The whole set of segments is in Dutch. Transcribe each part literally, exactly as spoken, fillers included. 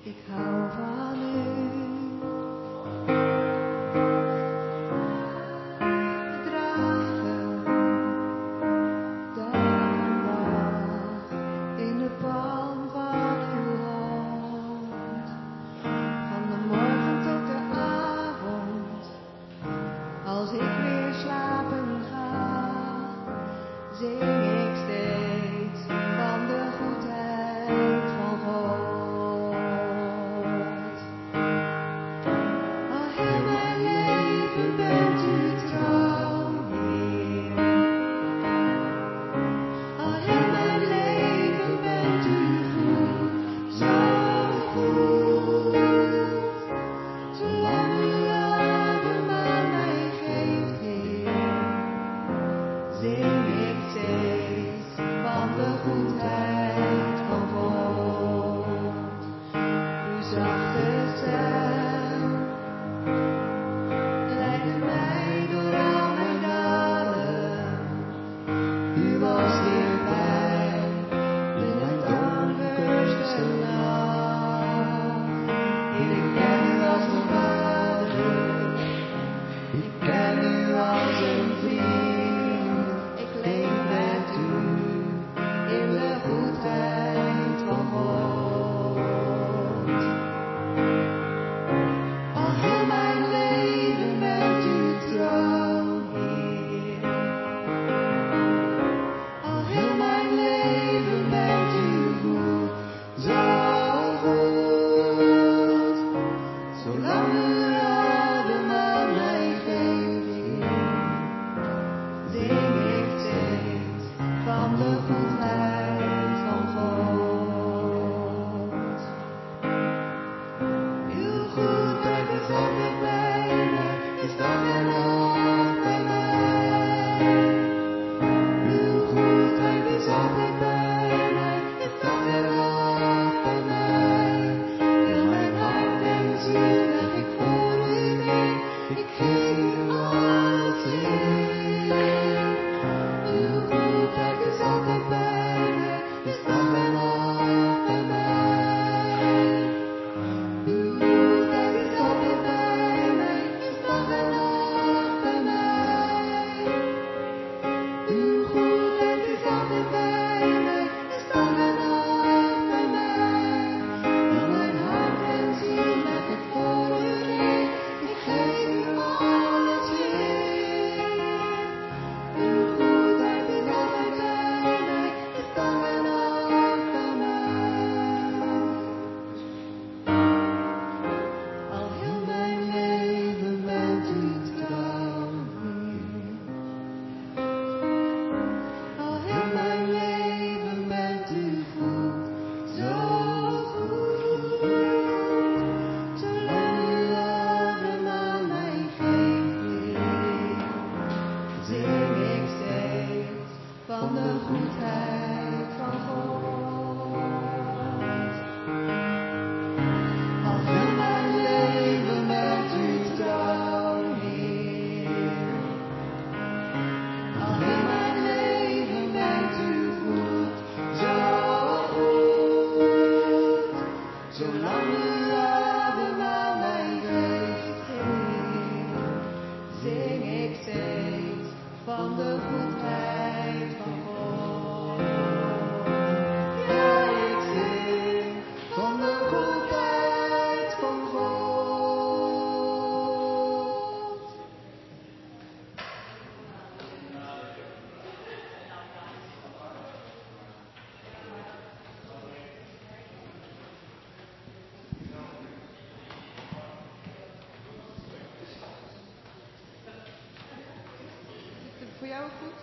Voor jou ook goed?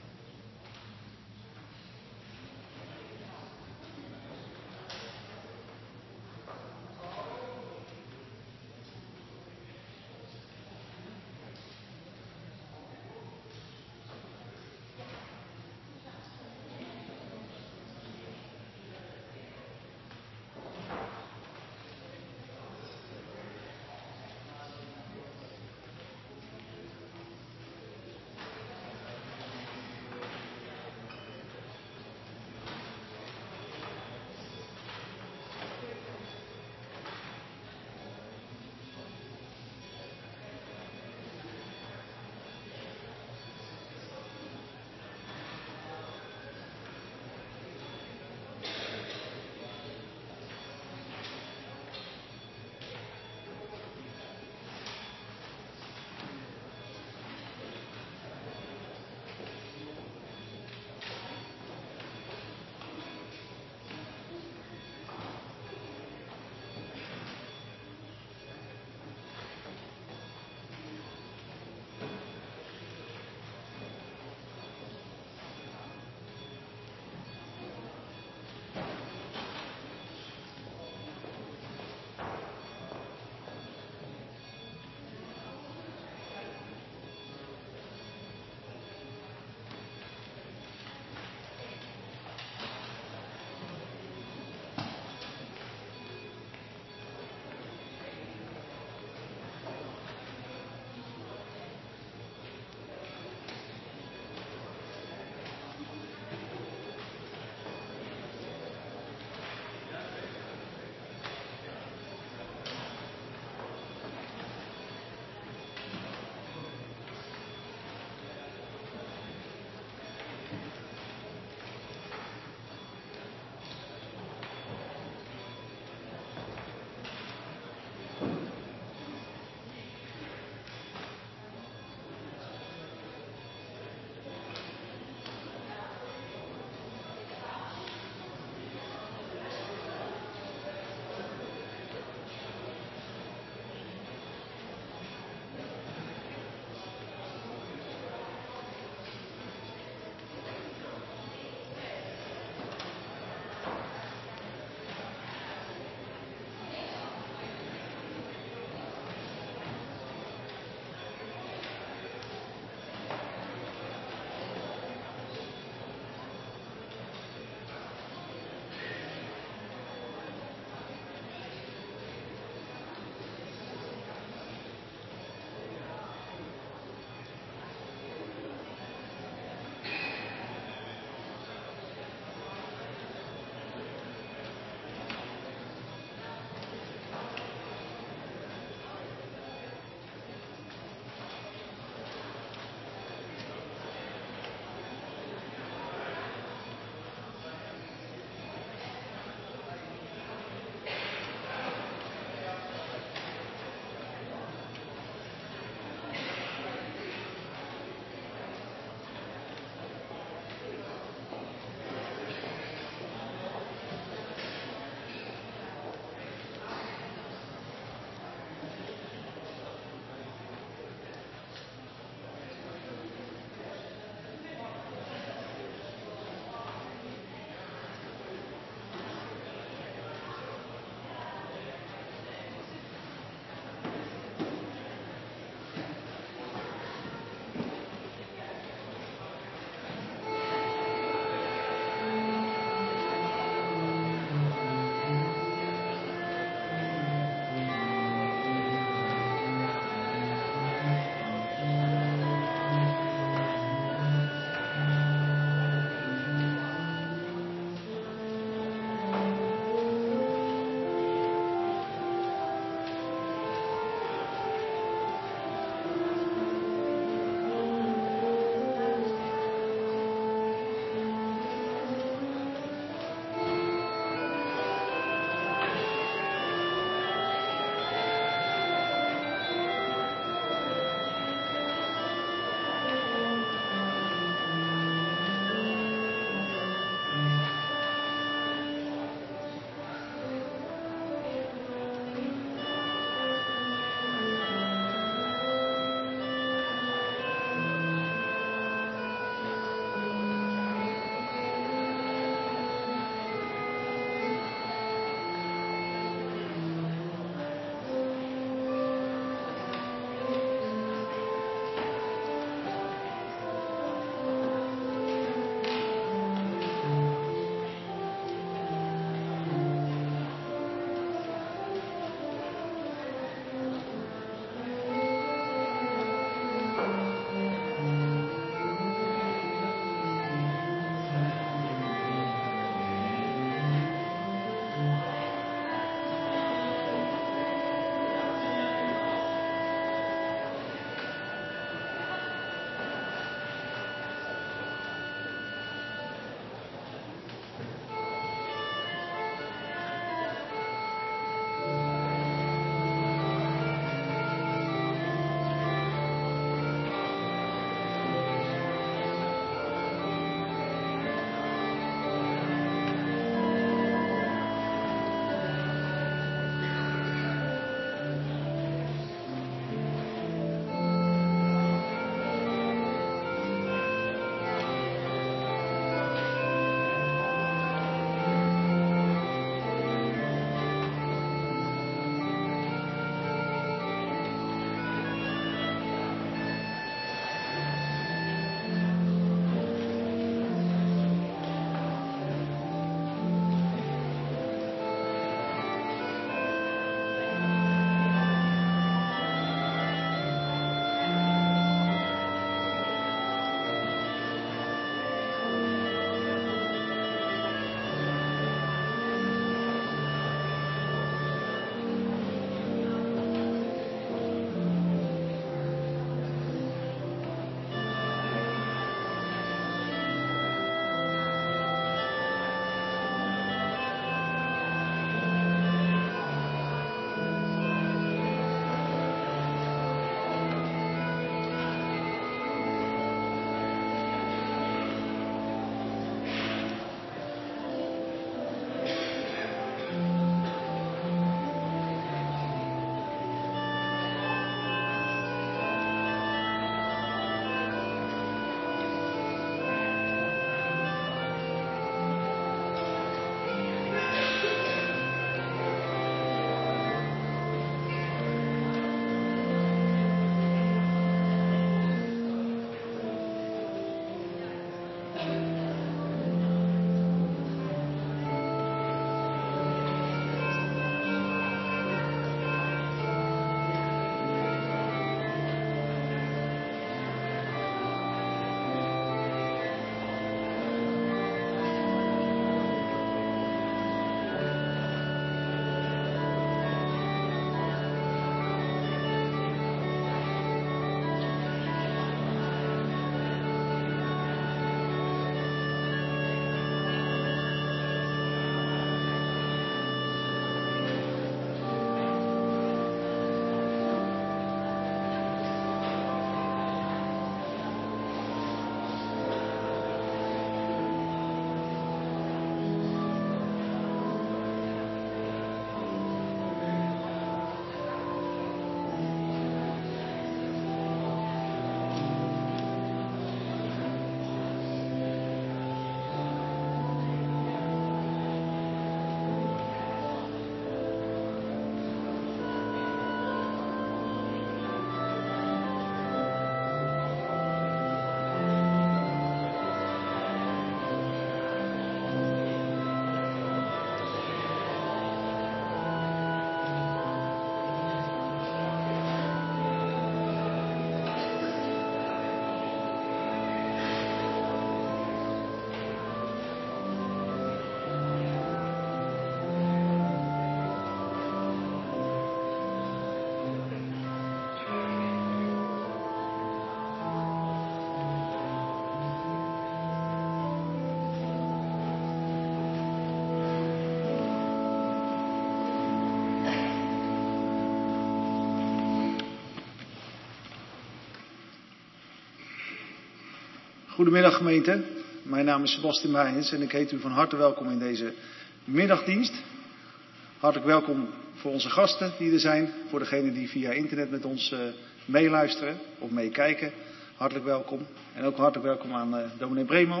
Goedemiddag gemeente, mijn naam is Sebastian Meijens en ik heet u van harte welkom in deze middagdienst. Hartelijk welkom voor onze gasten die er zijn, voor degenen die via internet met ons uh, meeluisteren of meekijken. Hartelijk welkom en ook hartelijk welkom aan uh, dominee Breeman.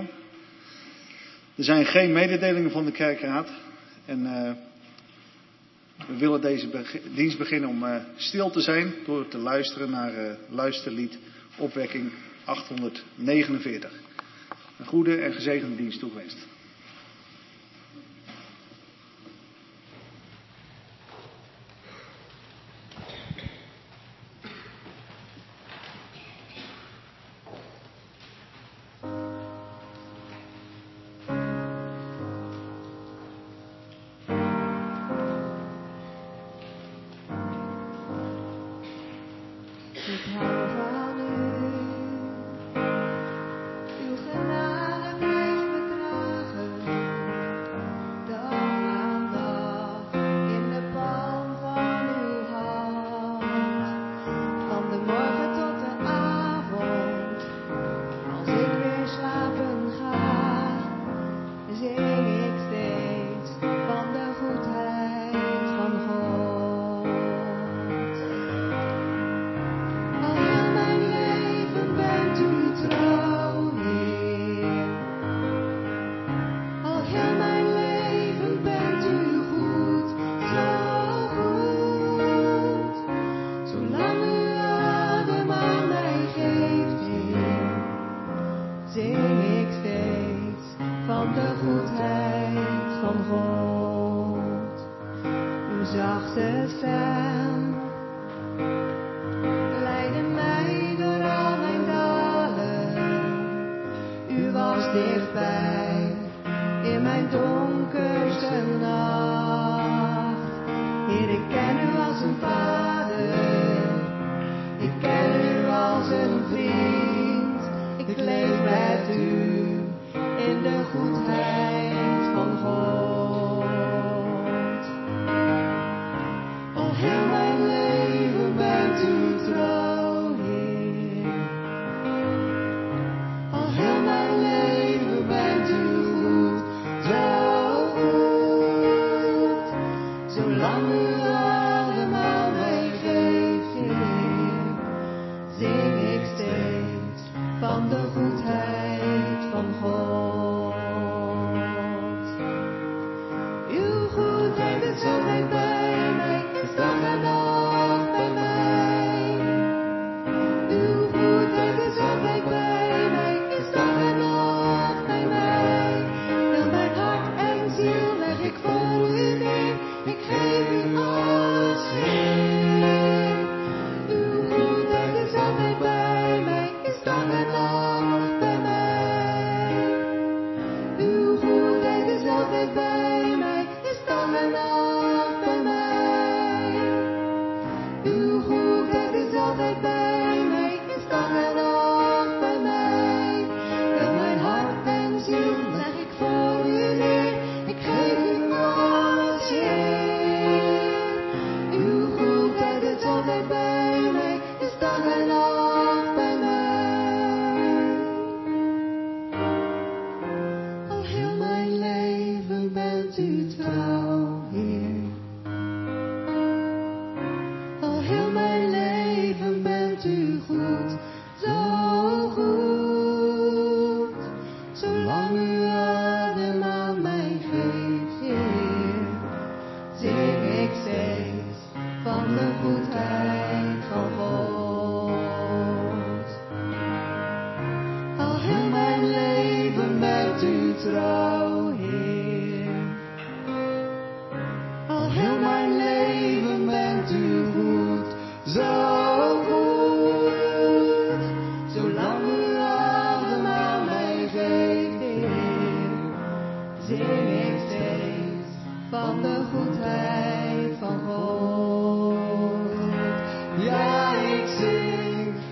Er zijn geen mededelingen van de kerkraad en uh, we willen deze be- dienst beginnen om uh, stil te zijn door te luisteren naar uh, luisterlied Opwekking achthonderdnegenenveertig. Een goede en gezegende dienst toegewenst.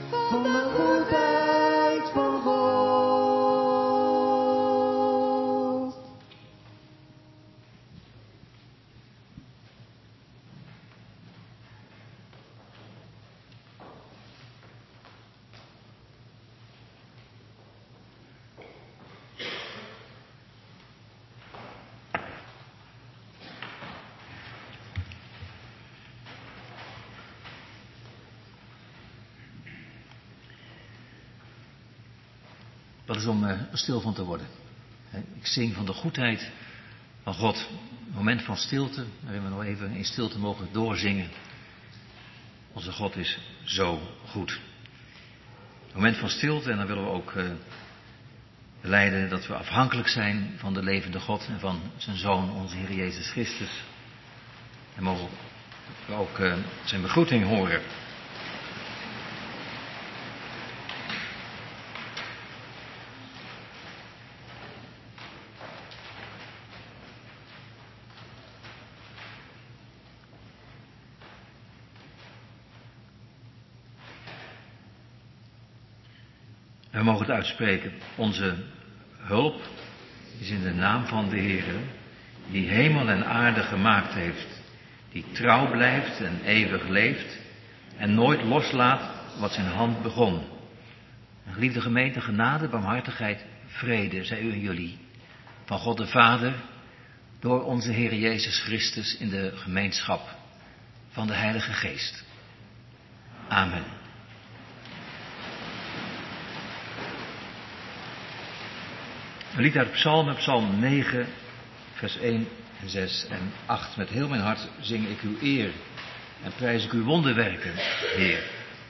Van de goedheid van God. Wat is om uh, stil van te worden. He, ik zing van de goedheid van God. Een moment van stilte, waarin we nog even in stilte mogen doorzingen. Onze God is zo goed. Een moment van stilte en dan willen we ook uh, belijden dat we afhankelijk zijn van de levende God en van zijn Zoon, onze Heer Jezus Christus. En mogen we ook uh, zijn begroeting horen. We mogen het uitspreken. Onze hulp is in de naam van de Heer, die hemel en aarde gemaakt heeft, die trouw blijft en eeuwig leeft en nooit loslaat wat zijn hand begon. Geliefde gemeente, genade, barmhartigheid, vrede, zij u en jullie, van God de Vader, door onze Heer Jezus Christus in de gemeenschap van de Heilige Geest. Amen. Een lied uit Psalmen, Psalm negen, vers één en zes en acht. Met heel mijn hart zing ik uw eer en prijs ik uw wonderwerken, Heer.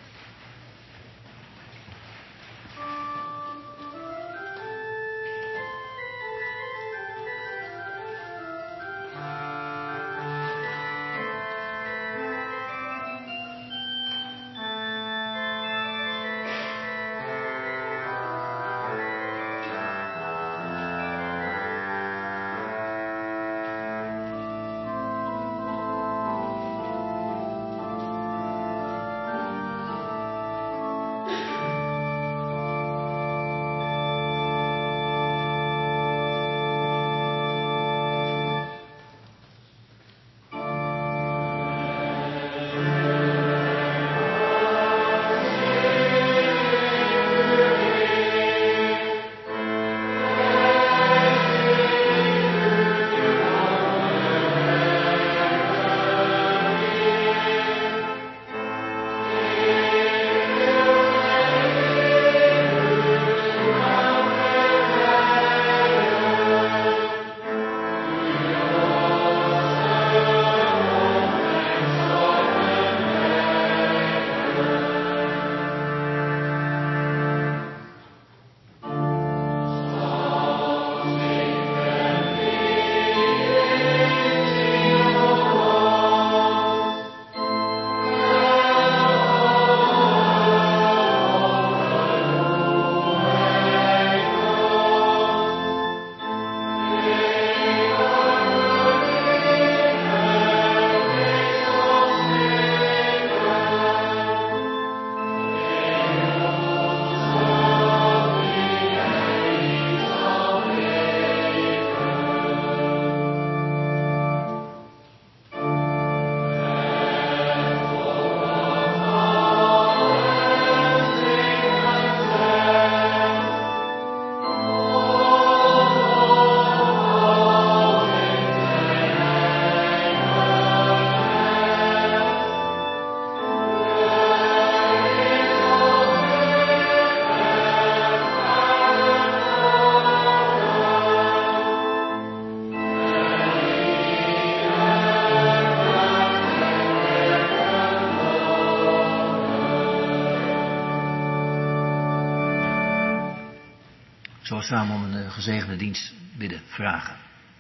Zo samen om een gezegende dienst bidden, vragen.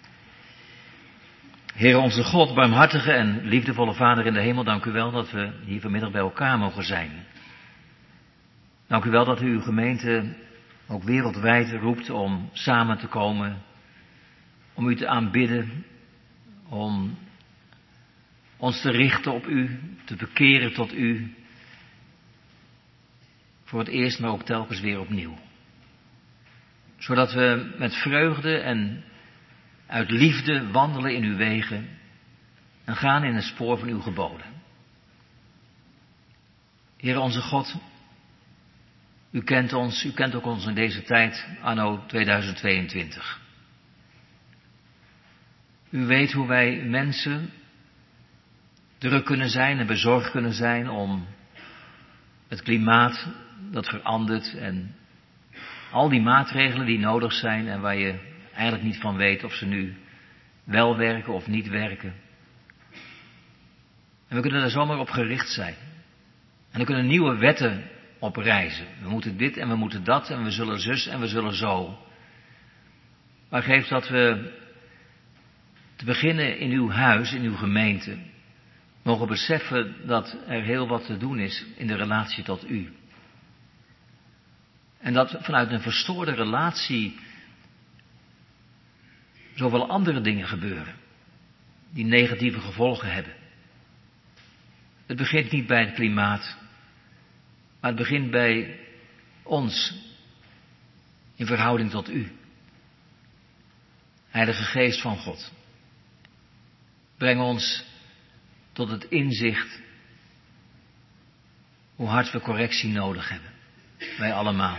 Heere onze God, barmhartige en liefdevolle Vader in de hemel, dank u wel dat we hier vanmiddag bij elkaar mogen zijn. Dank u wel dat u uw gemeente ook wereldwijd roept om samen te komen, om u te aanbidden, om ons te richten op u, te bekeren tot u, voor het eerst, maar ook telkens weer opnieuw. Zodat we met vreugde en uit liefde wandelen in uw wegen en gaan in het spoor van uw geboden. Heere onze God, u kent ons, u kent ook ons in deze tijd, anno tweeduizend tweeëntwintig. U weet hoe wij mensen druk kunnen zijn en bezorgd kunnen zijn om het klimaat dat verandert en Al die maatregelen die nodig zijn en waar je eigenlijk niet van weet of ze nu wel werken of niet werken. En we kunnen er zomaar op gericht zijn. En er kunnen nieuwe wetten op rijzen. We moeten dit en we moeten dat en we zullen zus en we zullen zo. Maar geef dat we te beginnen in uw huis, in uw gemeente, mogen beseffen dat er heel wat te doen is in de relatie tot u. En dat vanuit een verstoorde relatie zoveel andere dingen gebeuren, die negatieve gevolgen hebben. Het begint niet bij het klimaat, maar het begint bij ons in verhouding tot u. Heilige Geest van God, breng ons tot het inzicht hoe hard we correctie nodig hebben, wij allemaal.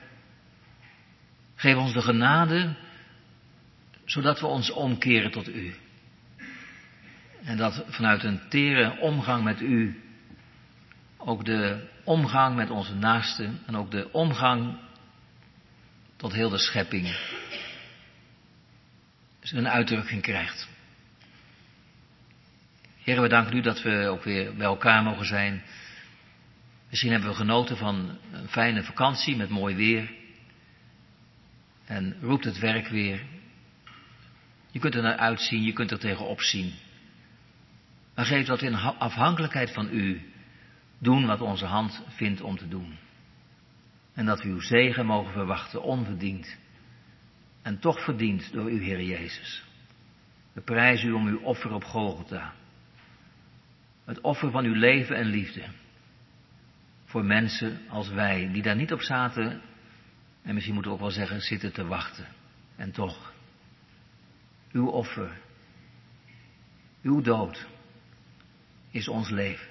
Geef ons de genade, zodat we ons omkeren tot u. En dat vanuit een tere omgang met u, ook de omgang met onze naasten en ook de omgang tot heel de schepping een uitdrukking krijgt. Heer, we danken u dat we ook weer bij elkaar mogen zijn. Misschien hebben we genoten van een fijne vakantie met mooi weer. En roept het werk weer. Je kunt er naar uitzien, je kunt er tegenop zien. Maar geef dat in afhankelijkheid van u doen wat onze hand vindt om te doen. En dat we uw zegen mogen verwachten, onverdiend. En toch verdiend door uw Heer Jezus. We prijzen u om uw offer op Golgotha. Het offer van uw leven en liefde. Voor mensen als wij, die daar niet op zaten, en misschien moeten we ook wel zeggen, zitten te wachten. En toch, uw offer, uw dood, is ons leven.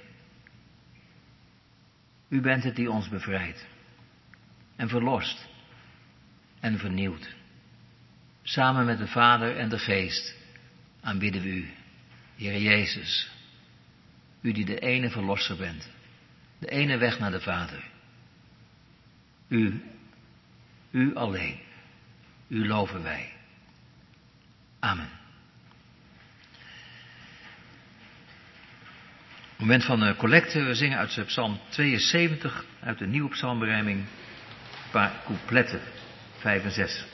U bent het die ons bevrijdt. En verlost. En vernieuwt. Samen met de Vader en de Geest aanbidden we u, Heer Jezus. U die de ene verlosser bent. De ene weg naar de Vader. U, u alleen. U loven wij. Amen. Moment van uh, collecte. We zingen uit Psalm tweeënzeventig, uit de nieuwe psalmberijming, een paar coupletten, vijf en zes.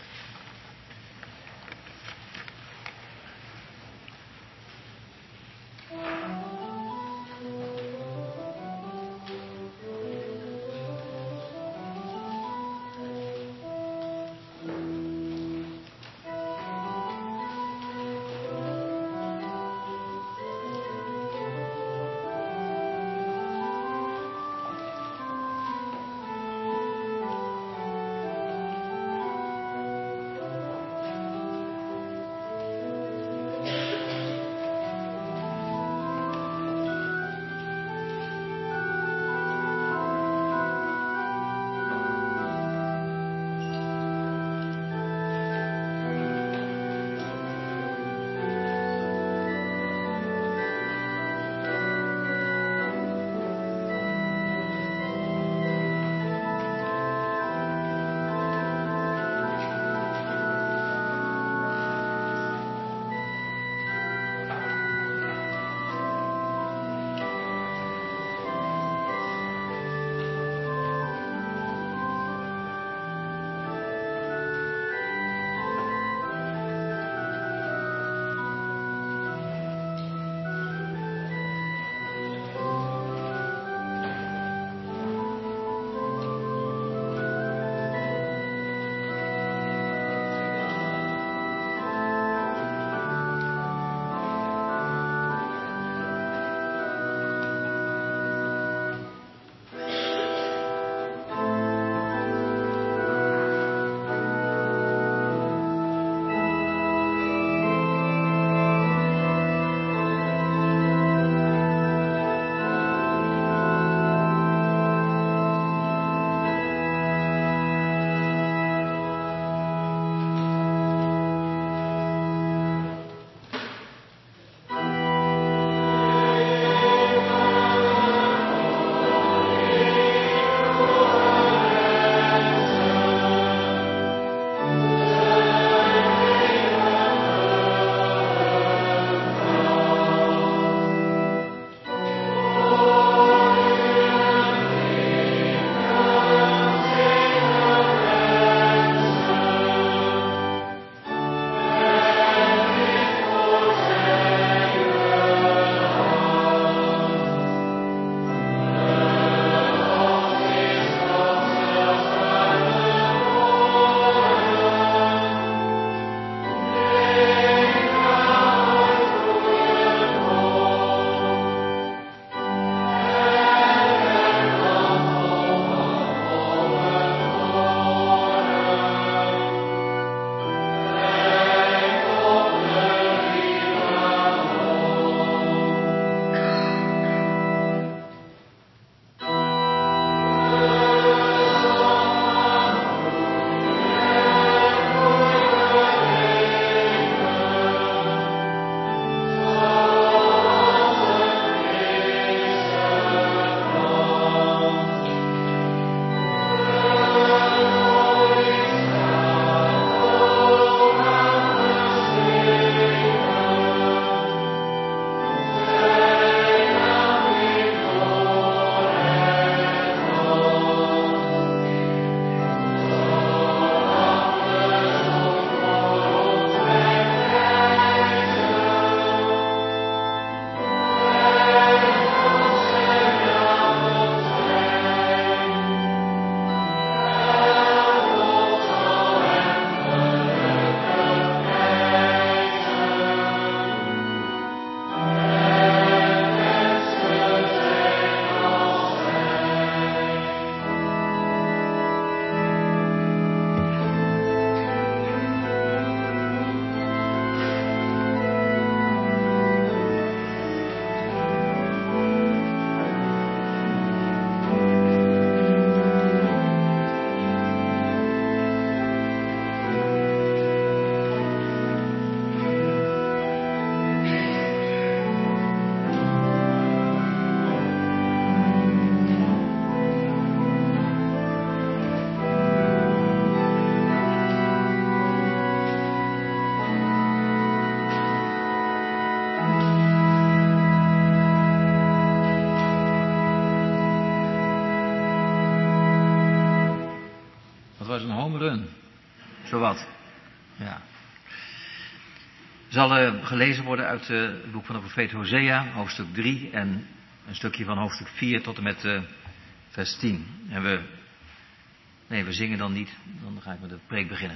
was een home run. Zowat. Ja. Zal uh, gelezen worden uit uh, het boek van de profeet Hosea, hoofdstuk drie en een stukje van hoofdstuk vier tot en met uh, vers tien. En we, nee, we zingen dan niet, dan ga ik met de preek beginnen.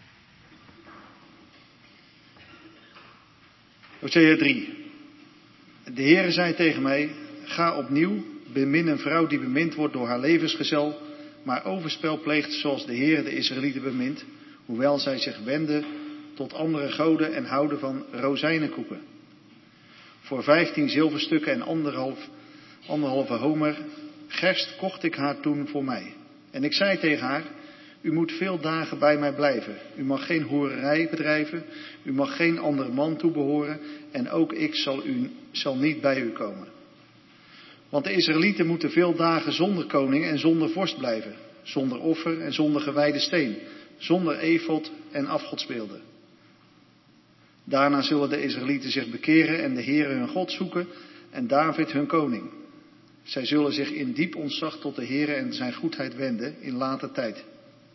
Hosea drie. De Heere zei tegen mij, ga opnieuw, bemin een vrouw die bemind wordt door haar levensgezel, maar overspel pleegt zoals de Heere de Israëlieten bemint, hoewel zij zich wenden tot andere goden en houden van rozijnenkoeken. Voor vijftien zilverstukken en anderhalf, anderhalve homer gerst kocht ik haar toen voor mij. En ik zei tegen haar, u moet veel dagen bij mij blijven. U mag geen hoererij bedrijven, u mag geen andere man toebehoren en ook ik zal, u, zal niet bij u komen. Want de Israëlieten moeten veel dagen zonder koning en zonder vorst blijven, zonder offer en zonder gewijde steen, zonder efod en afgodsbeelden. Daarna zullen de Israëlieten zich bekeren en de Heere hun God zoeken en David hun koning. Zij zullen zich in diep ontzag tot de Heere en zijn goedheid wenden in later tijd.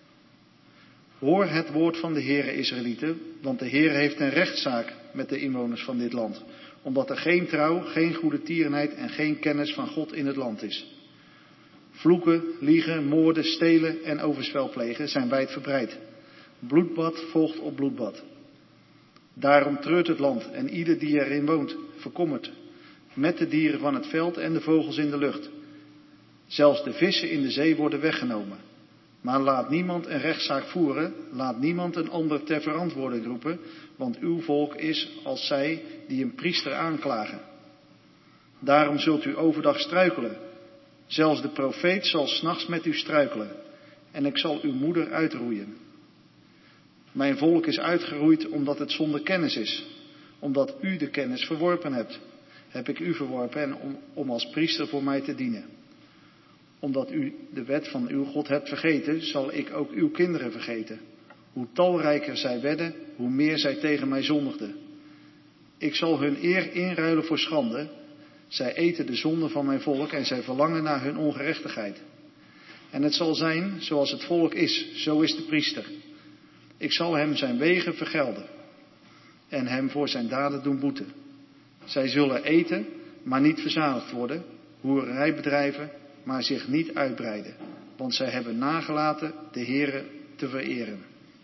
Hoor het woord van de Heere, Israëlieten, want de Heere heeft een rechtszaak met de inwoners van dit land, omdat er geen trouw, geen goede tierenheid en geen kennis van God in het land is. Vloeken, liegen, moorden, stelen en overspel plegen zijn wijdverbreid. Bloedbad volgt op bloedbad. Daarom treurt het land en ieder die erin woont verkommert, met de dieren van het veld en de vogels in de lucht. Zelfs de vissen in de zee worden weggenomen. Maar laat niemand een rechtszaak voeren, laat niemand een ander ter verantwoording roepen, want uw volk is als zij die een priester aanklagen. Daarom zult u overdag struikelen. Zelfs de profeet zal 's nachts met u struikelen. En ik zal uw moeder uitroeien. Mijn volk is uitgeroeid omdat het zonder kennis is. Omdat u de kennis verworpen hebt, heb ik u verworpen en om, om als priester voor mij te dienen. Omdat u de wet van uw God hebt vergeten, zal ik ook uw kinderen vergeten. Hoe talrijker zij werden, hoe meer zij tegen mij zondigden. Ik zal hun eer inruilen voor schande. Zij eten de zonde van mijn volk en zij verlangen naar hun ongerechtigheid. En het zal zijn, zoals het volk is, zo is de priester. Ik zal hem zijn wegen vergelden en hem voor zijn daden doen boeten. Zij zullen eten, maar niet verzadigd worden, hoererij bedrijven, maar zich niet uitbreiden, want zij hebben nagelaten de Heere te vereren.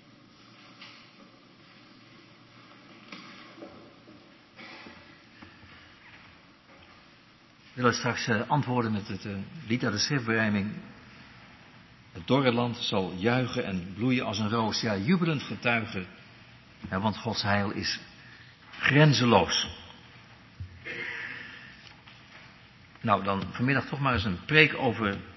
We willen straks uh, antwoorden met het uh, lied uit de schriftberijming. Het dorre land zal juichen en bloeien als een roos, ja, jubelend getuigen, ja, want Gods heil is grenzeloos. Nou, dan vanmiddag toch maar eens een preek over het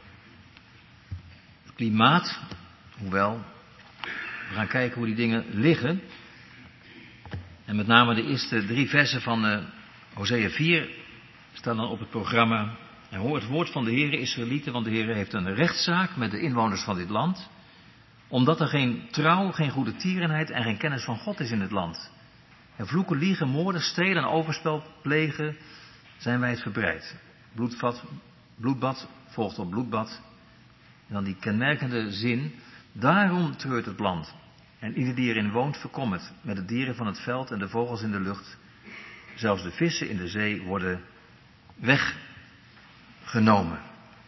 klimaat, hoewel we gaan kijken hoe die dingen liggen. En met name de eerste drie versen van uh, Hosea vier staan dan op het programma. En hoor het woord van de Heere, Israëlieten, want de Heere heeft een rechtszaak met de inwoners van dit land, omdat er geen trouw, geen goede tierenheid en geen kennis van God is in het land. En vloeken, liegen, moorden, stelen en overspel plegen zijn wijdverbreid. Bloedvat, bloedbad volgt op bloedbad. En dan die kenmerkende zin, daarom treurt het land. En ieder die erin woont verkommert, met de dieren van het veld en de vogels in de lucht. Zelfs de vissen in de zee worden weggenomen.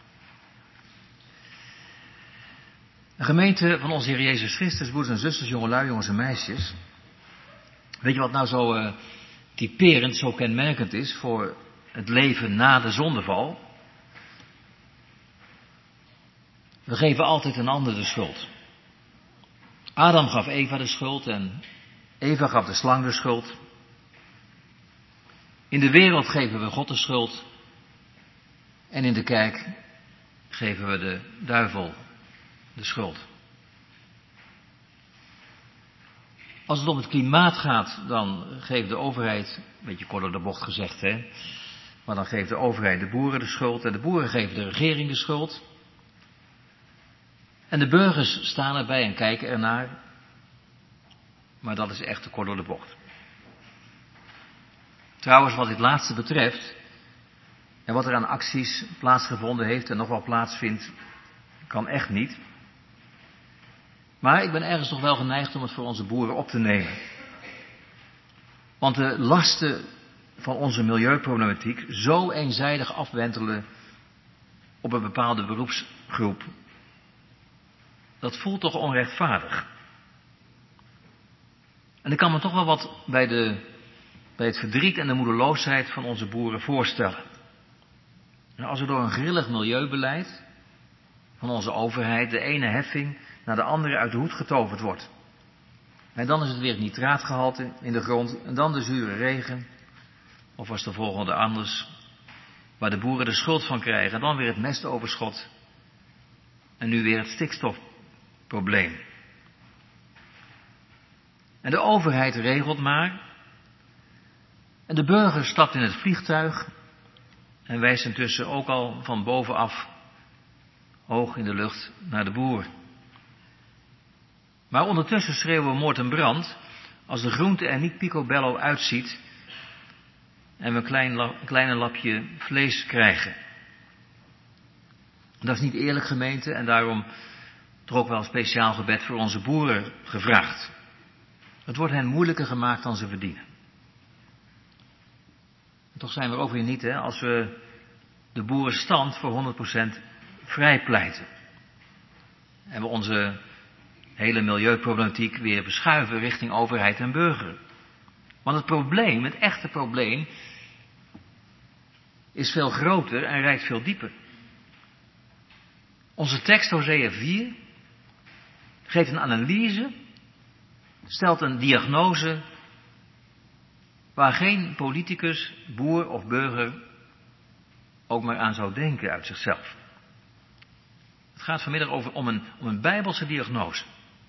Een gemeente van onze Heer Jezus Christus, broeders en zusters, jongelui, jongens en meisjes. Weet je wat nou zo uh, typerend, zo kenmerkend is voor het leven na de zondeval? We geven altijd een ander de schuld. Adam gaf Eva de schuld en Eva gaf de slang de schuld. In de wereld geven we God de schuld. En in de kerk geven we de duivel de schuld. Als het om het klimaat gaat, dan geeft de overheid, een beetje kort door de bocht gezegd, hè, maar dan geeft de overheid de boeren de schuld en de boeren geven de regering de schuld. En de burgers staan erbij en kijken ernaar, maar dat is echt te kort door de bocht. Trouwens, wat dit laatste betreft, en wat er aan acties plaatsgevonden heeft en nog wel plaatsvindt, kan echt niet. Maar ik ben ergens toch wel geneigd om het voor onze boeren op te nemen. Want de lasten van onze milieuproblematiek zo eenzijdig afwentelen op een bepaalde beroepsgroep, dat voelt toch onrechtvaardig. En ik kan me toch wel wat bij, de, bij het verdriet en de moedeloosheid van onze boeren voorstellen. En als er door een grillig milieubeleid van onze overheid de ene heffing naar de andere uit de hoed getoverd wordt. En dan is het weer het nitraatgehalte in de grond en dan de zure regen. Of was de volgende anders, waar de boeren de schuld van krijgen. En dan weer het mestoverschot. En nu weer het stikstofprobleem. En de overheid regelt maar. En de burger stapt in het vliegtuig. En wijst intussen ook al van bovenaf, hoog in de lucht, naar de boer. Maar ondertussen schreeuwen we moord en brand als de groente er niet picobello uitziet en we een klein, la, een kleine lapje vlees krijgen. Dat is niet eerlijk, gemeente, en daarom toch ook wel een speciaal gebed voor onze boeren gevraagd. Het wordt hen moeilijker gemaakt dan ze verdienen. En toch zijn we er ook weer niet, hè, als we de boerenstand voor honderd procent vrijpleiten. En we onze hele milieuproblematiek weer beschuiven richting overheid en burger. Want het probleem, het echte probleem, is veel groter en reikt veel dieper. Onze tekst Hosea vier geeft een analyse, stelt een diagnose waar geen politicus, boer of burger ook maar aan zou denken uit zichzelf. Het gaat vanmiddag over, om, een, om een bijbelse diagnose.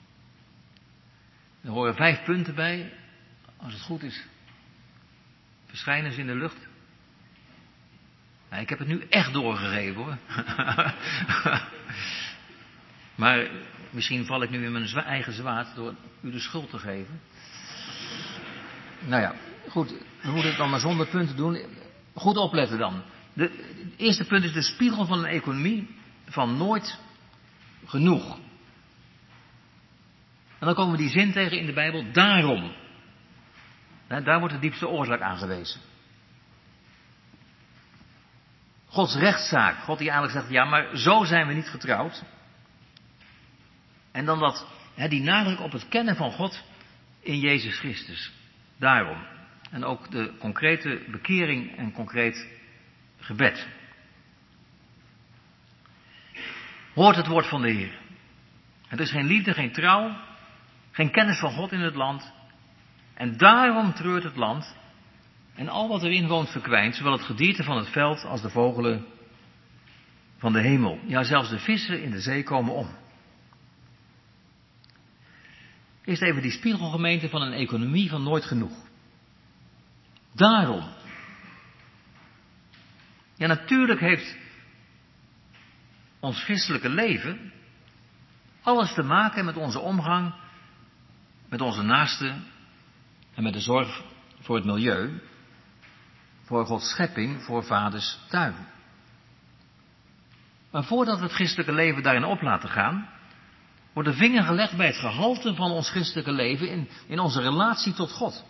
Er horen vijf punten bij. Als het goed is, verschijnen ze in de lucht. Nou, ik heb het nu echt doorgegeven, hoor. Maar misschien val ik nu in mijn zwa- eigen zwaard door u de schuld te geven. Nou ja, goed. We moeten het dan maar zonder punten doen. Goed opletten dan. De, het eerste punt is de spiegel van een economie van nooit genoeg. En dan komen we die zin tegen in de Bijbel, daarom. Daar wordt de diepste oorzaak aangewezen. Gods rechtszaak. God die eigenlijk zegt, ja, maar zo zijn we niet getrouwd. En dan dat, hè, die nadruk op het kennen van God in Jezus Christus. Daarom. En ook de concrete bekering en concreet gebed. Hoort het woord van de Heer. Het is geen liefde, geen trouw, geen kennis van God in het land. En daarom treurt het land en al wat erin woont verkwijnt, zowel het gedierte van het veld als de vogelen van de hemel. Ja, zelfs de vissen in de zee komen om. Eerst even die spiegelgemeente van een economie van nooit genoeg. Daarom. Ja, natuurlijk heeft ons christelijke leven alles te maken met onze omgang met onze naasten en met de zorg voor het milieu, voor Gods schepping, voor vaders tuin. Maar voordat we het christelijke leven daarin op laten gaan, wordt de vinger gelegd bij het gehalte van ons christelijke leven in, in onze relatie tot God.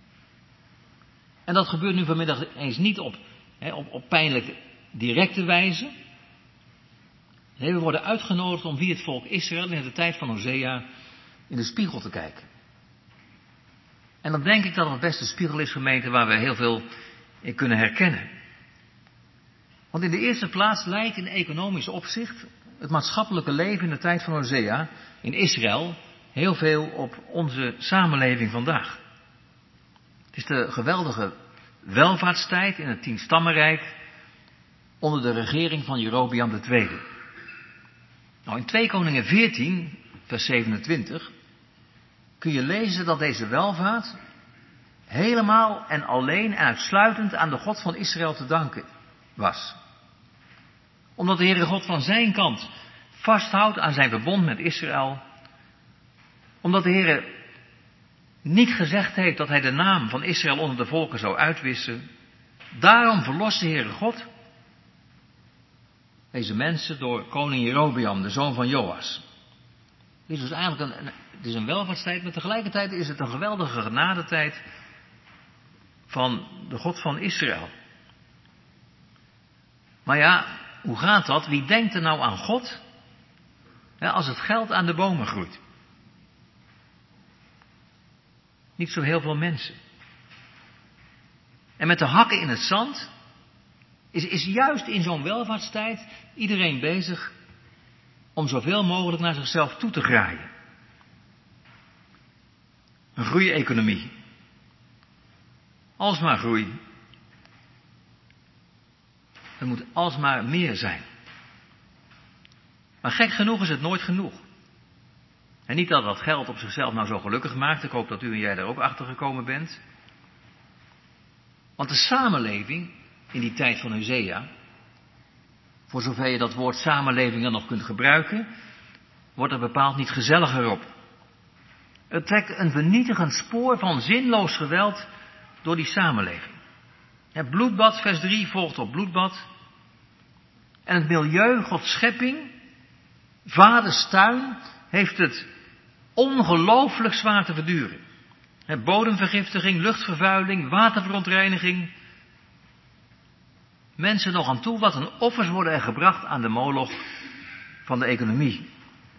En dat gebeurt nu vanmiddag eens niet op, hè, op, op pijnlijk directe wijze. Nee, we worden uitgenodigd om via het volk Israël in de tijd van Hosea in de spiegel te kijken. En dan denk ik dat het best een spiegel is, gemeente, waar we heel veel in kunnen herkennen. Want in de eerste plaats lijkt in economisch opzicht het maatschappelijke leven in de tijd van Hosea in Israël heel veel op onze samenleving vandaag. Het is de geweldige welvaartstijd in het tienstammenrijk onder de regering van Jerobeam de tweede. Nou, in twee Koningen veertien, vers zevenentwintig, kun je lezen dat deze welvaart helemaal en alleen en uitsluitend aan de God van Israël te danken was. Omdat de Heere God van zijn kant vasthoudt aan zijn verbond met Israël. Omdat de Heere niet gezegd heeft dat hij de naam van Israël onder de volken zou uitwissen. Daarom verlost de Heere God deze mensen door koning Jerobeam, de zoon van Joas. Dit is dus eigenlijk een, een, het is een welvaartstijd, maar tegelijkertijd is het een geweldige genadetijd van de God van Israël. Maar ja, hoe gaat dat? Wie denkt er nou aan God, ja, als het geld aan de bomen groeit? Niet zo heel veel mensen. En met de hakken in het zand is, is juist in zo'n welvaartstijd iedereen bezig om zoveel mogelijk naar zichzelf toe te graaien. Een groeieconomie. Alsmaar groei. Er moet alsmaar meer zijn. Maar gek genoeg is het nooit genoeg. En niet dat dat geld op zichzelf nou zo gelukkig maakt. Ik hoop dat u en jij daar ook achter gekomen bent. Want de samenleving in die tijd van Hosea, voor zover je dat woord samenleving dan nog kunt gebruiken, wordt er bepaald niet gezelliger op. Het trekt een vernietigend spoor van zinloos geweld door die samenleving. Het bloedbad, vers drie, volgt op bloedbad. En het milieu, Gods schepping, vaders tuin, heeft het ongelooflijk zwaar te verduren. Het bodemvergiftiging, luchtvervuiling, waterverontreiniging. Mensen nog aan toe, wat een offers worden er gebracht aan de moloch van de economie.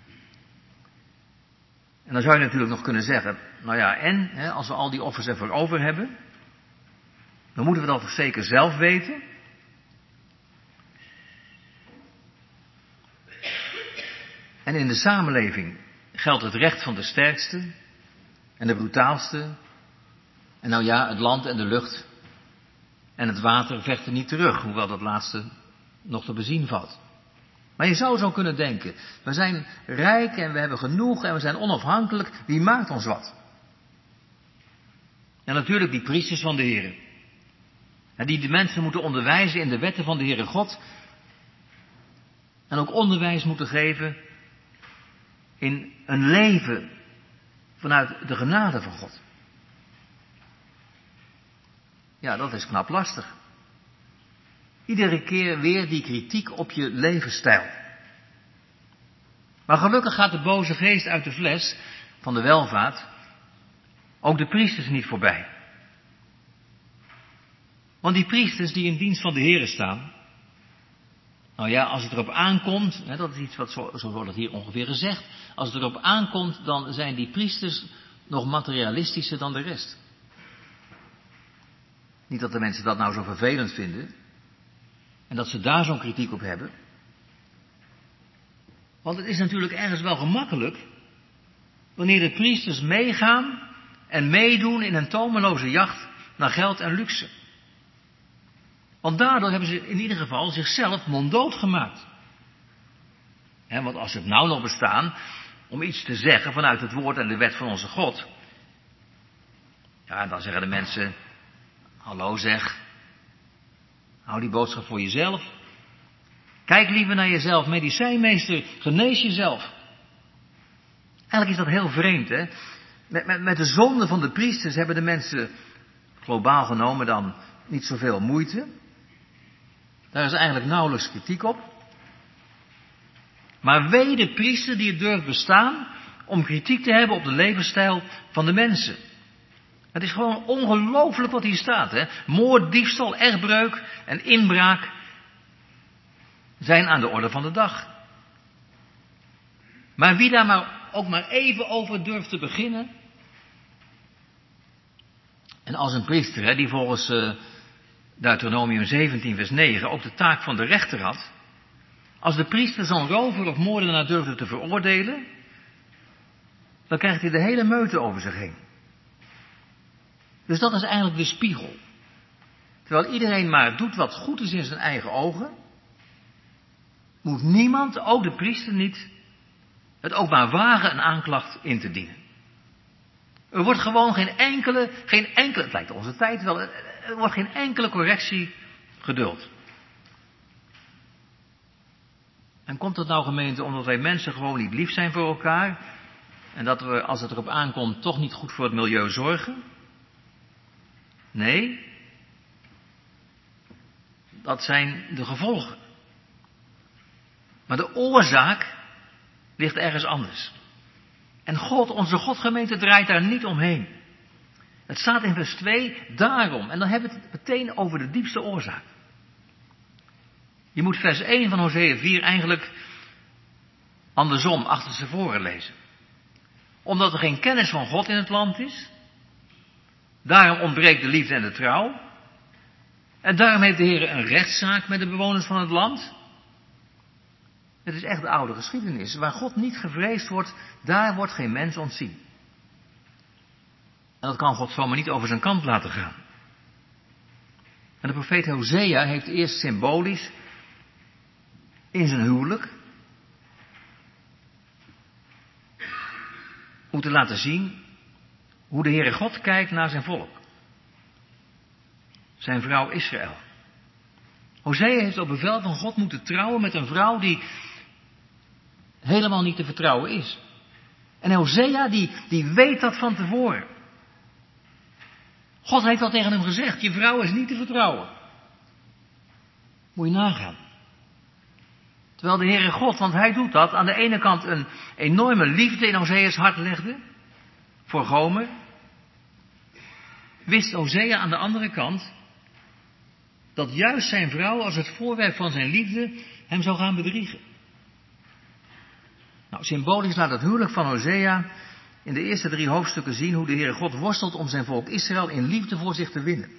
En dan zou je natuurlijk nog kunnen zeggen, nou ja, en, hè, als we al die offers ervoor over hebben, dan moeten we dat toch zeker zelf weten. En in de samenleving geldt het recht van de sterkste en de brutaalste. En nou ja, het land en de lucht en het water vechten niet terug, hoewel dat laatste nog te bezien valt. Maar je zou zo kunnen denken, we zijn rijk en we hebben genoeg en we zijn onafhankelijk, wie maakt ons wat? En natuurlijk die priesters van de Heer. En die de mensen moeten onderwijzen in de wetten van de Heere God. En ook onderwijs moeten geven in een leven vanuit de genade van God. Ja, dat is knap lastig. Iedere keer weer die kritiek op je levensstijl. Maar gelukkig gaat de boze geest uit de fles van de welvaart ook de priesters niet voorbij. Want die priesters die in dienst van de Heere staan, nou ja, als het erop aankomt, hè, dat is iets wat zo, zo wordt het hier ongeveer gezegd, als het erop aankomt, dan zijn die priesters nog materialistischer dan de rest. Niet dat de mensen dat nou zo vervelend vinden en dat ze daar zo'n kritiek op hebben. Want het is natuurlijk ergens wel gemakkelijk wanneer de priesters meegaan en meedoen in een tomeloze jacht naar geld en luxe. Want daardoor hebben ze in ieder geval zichzelf monddood gemaakt. He, want als ze het nou nog bestaan om iets te zeggen vanuit het woord en de wet van onze God, ja, dan zeggen de mensen, hallo zeg, hou die boodschap voor jezelf. Kijk liever naar jezelf, medicijnmeester, genees jezelf. Eigenlijk is dat heel vreemd, hè. Met, met, met de zonde van de priesters hebben de mensen, globaal genomen dan, niet zoveel moeite. Daar is eigenlijk nauwelijks kritiek op. Maar wee de priester die het durft bestaan om kritiek te hebben op de levensstijl van de mensen. Het is gewoon ongelooflijk wat hier staat, hè. Moord, diefstal, echtbreuk en inbraak zijn aan de orde van de dag. Maar wie daar maar ook maar even over durft te beginnen. En als een priester, hè, die volgens uh, Deuteronomium zeventien vers negen ook de taak van de rechter had. Als de priester zo'n rover of moordenaar durfde te veroordelen, dan krijgt hij de hele meute over zich heen. Dus dat is eigenlijk de spiegel. Terwijl iedereen maar doet wat goed is in zijn eigen ogen, moet niemand, ook de priester niet, het ook maar wagen een aanklacht in te dienen. Er wordt gewoon geen enkele, geen enkele, het lijkt onze tijd wel, er wordt geen enkele correctie geduld. En komt het nou, gemeente, omdat wij mensen gewoon niet lief zijn voor elkaar en dat we, als het erop aankomt, toch niet goed voor het milieu zorgen? Nee, dat zijn de gevolgen. Maar de oorzaak ligt ergens anders. En God, onze Godgemeente draait daar niet omheen. Het staat in vers twee, daarom. En dan hebben we het meteen over de diepste oorzaak. Je moet vers één van Hosea vier eigenlijk andersom, achterstevoren lezen. Omdat er geen kennis van God in het land is. Daarom ontbreekt de liefde en de trouw. En daarom heeft de Heer een rechtszaak met de bewoners van het land. Het is echt de oude geschiedenis. Waar God niet gevreesd wordt, daar wordt geen mens ontzien. En dat kan God zomaar niet over zijn kant laten gaan. En de profeet Hosea heeft eerst symbolisch in zijn huwelijk moeten laten zien hoe de Heere God kijkt naar zijn volk. Zijn vrouw Israël. Hosea heeft op bevel van God moeten trouwen met een vrouw die helemaal niet te vertrouwen is. En Hosea die, die weet dat van tevoren. God heeft al tegen hem gezegd, je vrouw is niet te vertrouwen. Moet je nagaan. Terwijl de Heere God, want hij doet dat, aan de ene kant een enorme liefde in Hosea's hart legde, voor Gomer, wist Hosea aan de andere kant dat juist zijn vrouw als het voorwerp van zijn liefde hem zou gaan bedriegen. Nou, symbolisch laat het huwelijk van Hosea in de eerste drie hoofdstukken zien hoe de Heere God worstelt om zijn volk Israël in liefde voor zich te winnen.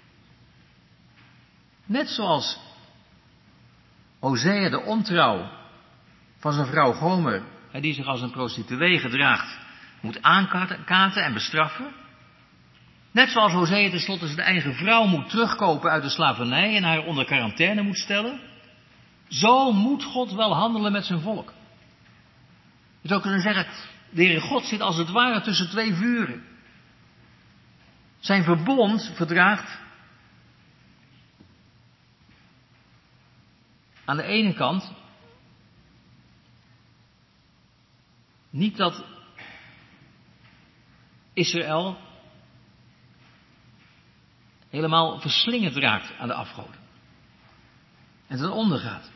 Net zoals Hosea de ontrouw van zijn vrouw Gomer, die zich als een prostituee gedraagt, moet aankaarten en bestraffen. Net zoals Hosea tenslotte zijn eigen vrouw moet terugkopen uit de slavernij en haar onder quarantaine moet stellen. Zo moet God wel handelen met zijn volk. Je zou kunnen zeggen, de Heere God zit als het ware tussen twee vuren. Zijn verbond verdraagt aan de ene kant niet dat Israël helemaal verslingerd raakt aan de afgoden. En ten onder gaat.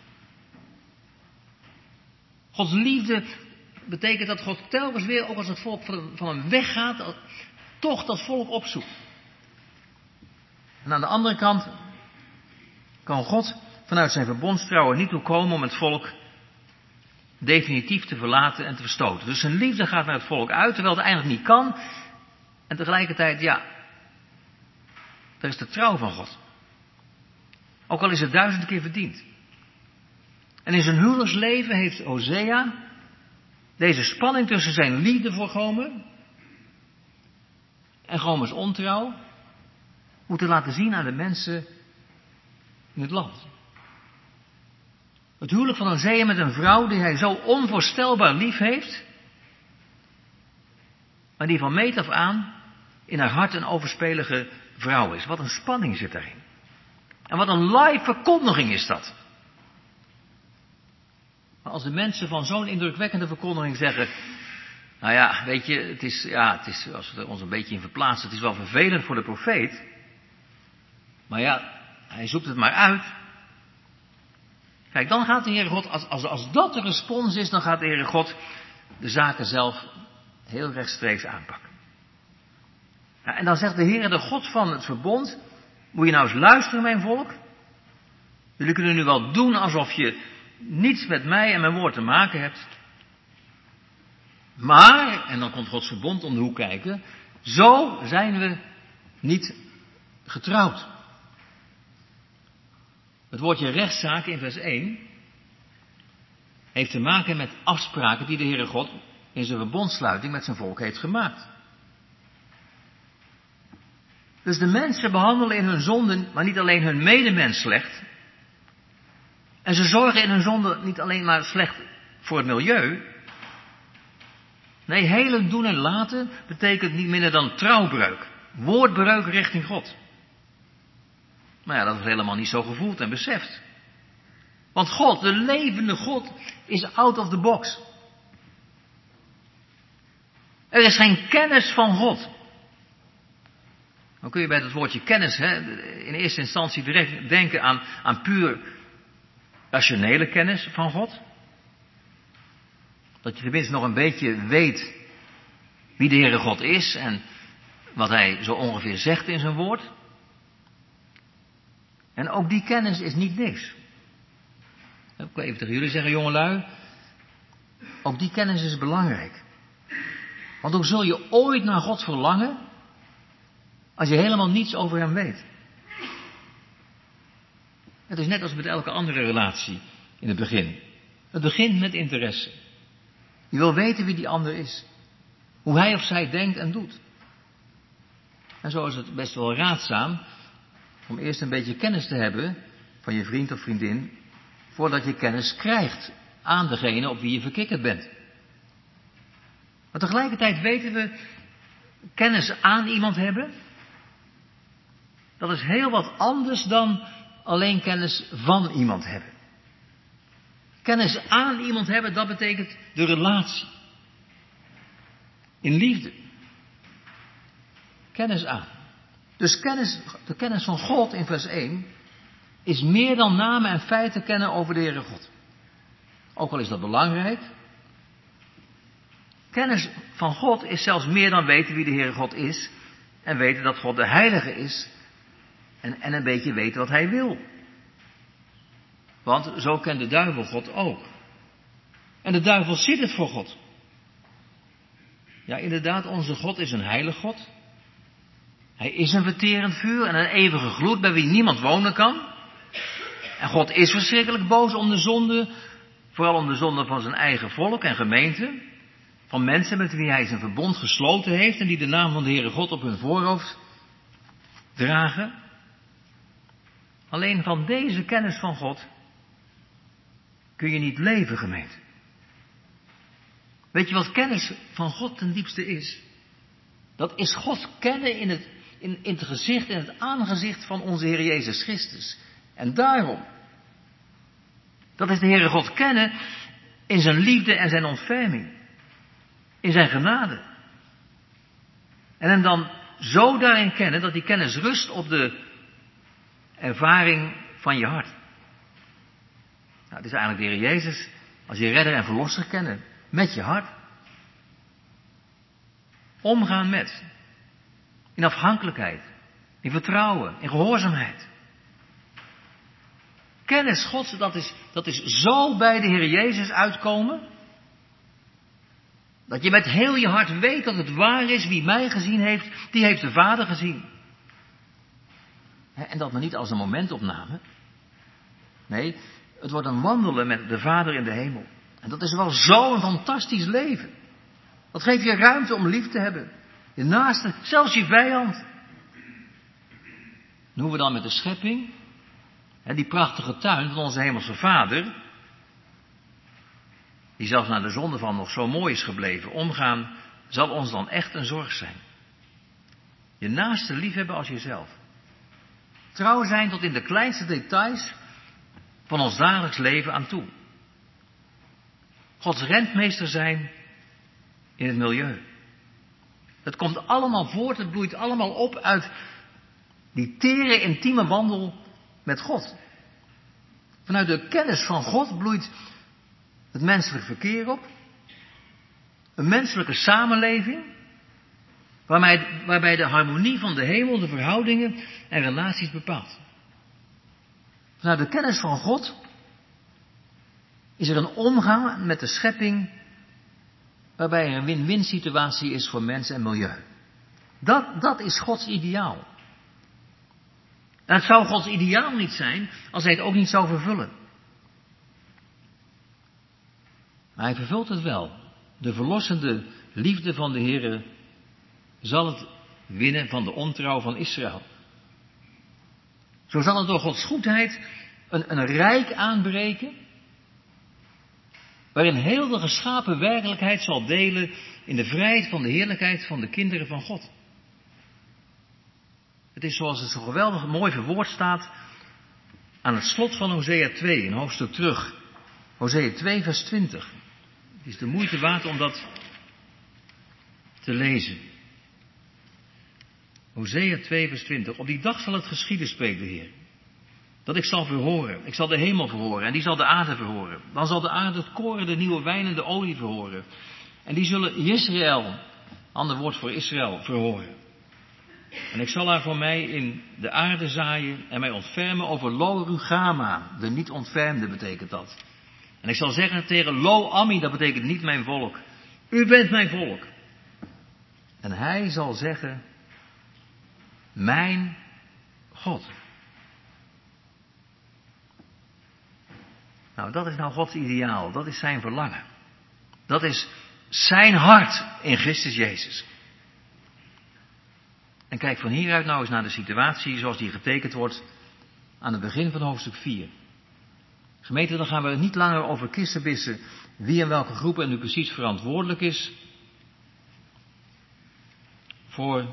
Gods liefde betekent dat God telkens weer, ook als het volk van hem weggaat, toch dat volk opzoekt. En aan de andere kant kan God vanuit zijn verbondstrouwen niet toekomen om het volk definitief te verlaten en te verstoten. Dus zijn liefde gaat naar het volk uit, terwijl het eigenlijk niet kan. En tegelijkertijd, ja, er is de trouw van God. Ook al is het duizend keer verdiend. En in zijn huwelijksleven heeft Hosea deze spanning tussen zijn liefde voor Gomer en Gomers ontrouw moeten laten zien aan de mensen in het land. Het huwelijk van Hosea met een vrouw die hij zo onvoorstelbaar lief heeft, maar die van meet af aan in haar hart een overspelige vrouw is. Wat een spanning zit daarin. En wat een live verkondiging is dat. Maar als de mensen van zo'n indrukwekkende verkondiging zeggen, nou ja, weet je, het is, ja, het is, als we er ons een beetje in verplaatsen, het is wel vervelend voor de profeet. Maar ja, hij zoekt het maar uit. Kijk, dan gaat de Heere God, als, als, als dat de respons is, dan gaat de Heere God de zaken zelf heel rechtstreeks aanpakken. Ja, en dan zegt de Heere, de God van het verbond, moet je nou eens luisteren, mijn volk. Jullie kunnen nu wel doen alsof je niets met mij en mijn woord te maken hebt. Maar, en dan komt Gods verbond om de hoek kijken, zo zijn we niet getrouwd. Het woordje rechtszaak in vers één heeft te maken met afspraken die de Heere God in zijn verbondsluiting met zijn volk heeft gemaakt. Dus de mensen behandelen in hun zonden, maar niet alleen hun medemens slecht. En ze zorgen in hun zonde niet alleen maar slecht voor het milieu. Nee, heel hun doen en laten betekent niet minder dan trouwbreuk. Woordbreuk richting God. Maar ja, dat is helemaal niet zo gevoeld en beseft. Want God, de levende God, is out of the box. Er is geen kennis van God. Dan kun je bij dat woordje kennis, hè, in eerste instantie direct denken aan, aan puur rationele kennis van God. Dat je tenminste nog een beetje weet wie de Heere God is en wat hij zo ongeveer zegt in zijn woord. En ook die kennis is niet niks. Ik wil even tegen jullie zeggen, jongelui, ook die kennis is belangrijk. Want hoe zul je ooit naar God verlangen als je helemaal niets over hem weet? Het is net als met elke andere relatie in het begin. Het begint met interesse. Je wil weten wie die ander is. Hoe hij of zij denkt en doet. En zo is het best wel raadzaam om eerst een beetje kennis te hebben van je vriend of vriendin, voordat je kennis krijgt aan degene op wie je verkikkerd bent. Maar tegelijkertijd weten we, kennis aan iemand hebben, dat is heel wat anders dan alleen kennis van iemand hebben. Kennis aan iemand hebben, dat betekent de relatie. In liefde. Kennis aan. Dus kennis, de kennis van God in vers één is meer dan namen en feiten kennen over de Heere God. Ook al is dat belangrijk. Kennis van God is zelfs meer dan weten wie de Heere God is. En weten dat God de Heilige is. En, en een beetje weten wat Hij wil. Want zo kent de duivel God ook. En de duivel ziet het voor God. Ja, inderdaad, onze God is een heilig God. Hij is een verterend vuur en een eeuwige gloed bij wie niemand wonen kan. En God is verschrikkelijk boos om de zonde, vooral om de zonde van zijn eigen volk en gemeente. Van mensen met wie hij zijn verbond gesloten heeft en die de naam van de Heere God op hun voorhoofd dragen. Alleen van deze kennis van God kun je niet leven, gemeente. Weet je wat kennis van God ten diepste is? Dat is God kennen in het, in, in het gezicht, in het aangezicht van onze Heer Jezus Christus. En daarom, dat is de Heere God kennen in zijn liefde en zijn ontferming. In zijn genade. En hem dan zo daarin kennen dat die kennis rust op de ervaring van je hart. Nou, het is eigenlijk de Heer Jezus als je redder en verlosser kennen. Met je hart. Omgaan met. In afhankelijkheid. In vertrouwen. In gehoorzaamheid. Kennis Gods, dat is, dat is zo bij de Heer Jezus uitkomen. Dat je met heel je hart weet dat het waar is. Wie mij gezien heeft, die heeft de Vader gezien. En dat maar niet als een momentopname. Nee, het wordt een wandelen met de Vader in de hemel. En dat is wel zo'n fantastisch leven. Dat geeft je ruimte om lief te hebben. Je naaste, zelfs je vijand. En hoe we dan met de schepping, die prachtige tuin van onze hemelse Vader, die zelfs na de zondeval nog zo mooi is gebleven, omgaan, zal ons dan echt een zorg zijn. Je naaste liefhebben als jezelf. Trouw zijn tot in de kleinste details van ons dagelijks leven aan toe. Gods rentmeester zijn in het milieu. Het komt allemaal voort, het bloeit allemaal op uit die tere, intieme wandel met God. Vanuit de kennis van God bloeit het menselijk verkeer op. Een menselijke samenleving, waarbij, waarbij de harmonie van de hemel de verhoudingen en relaties bepaalt. Vanuit de kennis van God is er een omgang met de schepping waarbij er een win-win situatie is voor mens en milieu. Dat, dat is Gods ideaal. En het zou Gods ideaal niet zijn als hij het ook niet zou vervullen. Maar hij vervult het wel. De verlossende liefde van de Heere zal het winnen van de ontrouw van Israël. Zo zal het door Gods goedheid een, een rijk aanbreken, waarin heel de geschapen werkelijkheid zal delen in de vrijheid van de heerlijkheid van de kinderen van God. Het is zoals het zo geweldig mooi verwoord staat aan het slot van Hosea twee, een hoofdstuk terug. Hosea twee vers twintig. Het is de moeite waard om dat te lezen. Hosea twee vers twintig. Op die dag zal het geschieden, spreekt de Heer, dat ik zal verhoren. Ik zal de hemel verhoren en die zal de aarde verhoren. Dan zal de aarde het koren, de nieuwe wijn en de olie verhoren. En die zullen Israël ander woord voor Israël, verhoren. En ik zal haar voor mij in de aarde zaaien en mij ontfermen over Lo Rugama, de niet ontfermde betekent dat. En ik zal zeggen tegen Lo Ammi, dat betekent niet mijn volk. U bent mijn volk. En hij zal zeggen, mijn God. Nou, dat is nou Gods ideaal, dat is zijn verlangen. Dat is zijn hart in Christus Jezus. En kijk van hieruit nou eens naar de situatie zoals die getekend wordt aan het begin van hoofdstuk vier. Gemeente, dan gaan we niet langer over kissenbissen wie en welke groep er nu precies verantwoordelijk is voor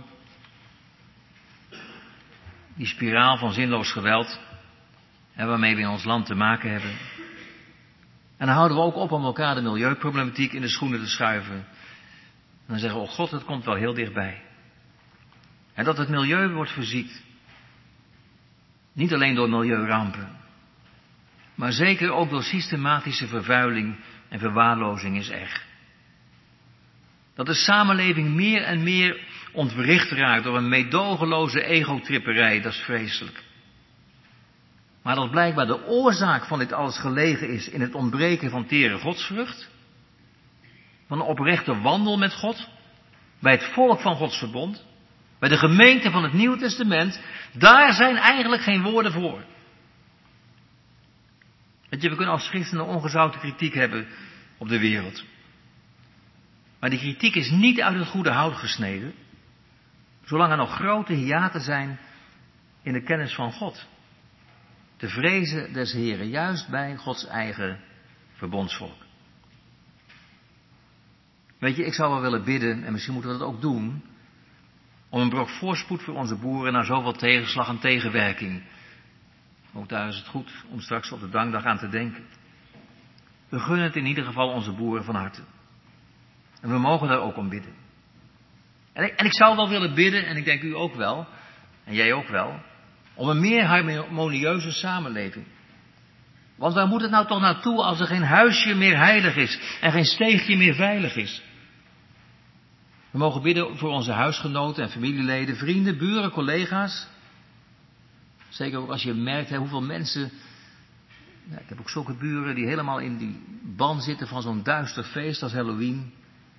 die spiraal van zinloos geweld en waarmee we in ons land te maken hebben. En dan houden we ook op om elkaar de milieuproblematiek in de schoenen te schuiven. En dan zeggen we, oh God, het komt wel heel dichtbij. En dat het milieu wordt verziekt. Niet alleen door milieurampen, maar zeker ook door systematische vervuiling en verwaarlozing is echt. Dat de samenleving meer en meer ontwricht raakt door een meedogenloze egotripperij, dat is vreselijk. Maar dat blijkbaar de oorzaak van dit alles gelegen is in het ontbreken van tere godsvrucht, van een oprechte wandel met God, bij het volk van Gods verbond, bij de gemeente van het Nieuwe Testament, daar zijn eigenlijk geen woorden voor. Weet je, we kunnen als christenen ongezouten kritiek hebben op de wereld. Maar die kritiek is niet uit het goede hout gesneden, zolang er nog grote hiaten zijn in de kennis van God. De vrezen des Heren, juist bij Gods eigen verbondsvolk. Weet je, ik zou wel willen bidden, en misschien moeten we dat ook doen, om een brok voorspoed voor onze boeren na zoveel tegenslag en tegenwerking. Ook daar is het goed om straks op de dankdag aan te denken. We gunnen het in ieder geval onze boeren van harte. En we mogen daar ook om bidden. En ik, en ik zou wel willen bidden, en ik denk u ook wel, en jij ook wel, om een meer harmonieuze samenleving. Want waar moet het nou toch naartoe als er geen huisje meer heilig is en geen steegje meer veilig is? We mogen bidden voor onze huisgenoten en familieleden, vrienden, buren, collega's. Zeker ook als je merkt hè, hoeveel mensen... Ja, ik heb ook zulke buren die helemaal in die ban zitten van zo'n duister feest als Halloween.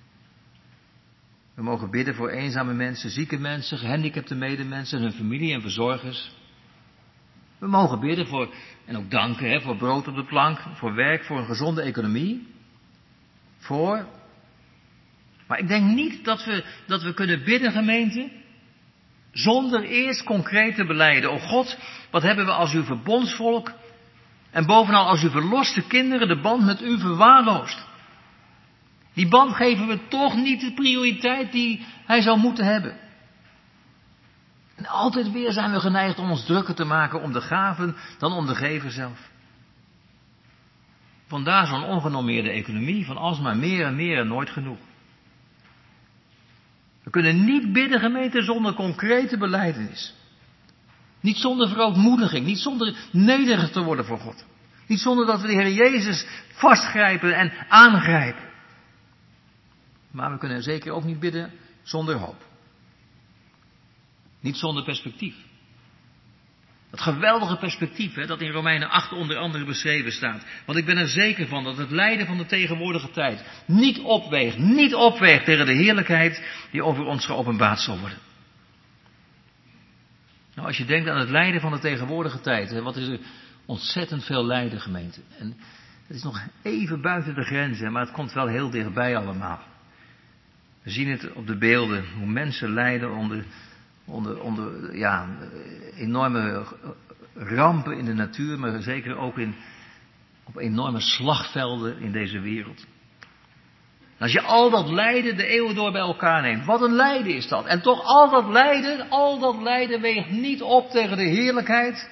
We mogen bidden voor eenzame mensen, zieke mensen, gehandicapte medemensen, hun familie en verzorgers. We mogen bidden voor, en ook danken, hè, voor brood op de plank, voor werk, voor een gezonde economie. Voor... Maar ik denk niet dat we, dat we kunnen bidden, gemeente, zonder eerst concreet te belijden. O God, wat hebben we als uw verbondsvolk en bovenal als uw verloste kinderen de band met u verwaarloosd. Die band geven we toch niet de prioriteit die hij zou moeten hebben. En altijd weer zijn we geneigd om ons drukker te maken om de gaven dan om de gever zelf. Vandaar zo'n ongenormeerde economie van alsmaar meer en meer en nooit genoeg. We kunnen niet bidden, gemeente, zonder concrete belijdenis. Niet zonder verootmoediging, niet zonder nederig te worden voor God. Niet zonder dat we de Heer Jezus vastgrijpen en aangrijpen. Maar we kunnen zeker ook niet bidden zonder hoop. Niet zonder perspectief. Dat geweldige perspectief hè, dat in Romeinen acht onder andere beschreven staat. Want ik ben er zeker van dat het lijden van de tegenwoordige tijd niet opweegt, niet opweegt tegen de heerlijkheid die over ons geopenbaard zal worden. Nou, als je denkt aan het lijden van de tegenwoordige tijd, hè, wat is er ontzettend veel lijden, gemeente. En het is nog even buiten de grenzen, maar het komt wel heel dichtbij allemaal. We zien het op de beelden, hoe mensen lijden onder... Onder, onder ja, enorme rampen in de natuur, maar zeker ook in, op enorme slagvelden in deze wereld. Als je al dat lijden de eeuwen door bij elkaar neemt, wat een lijden is dat. En toch al dat lijden, al dat lijden weegt niet op tegen de heerlijkheid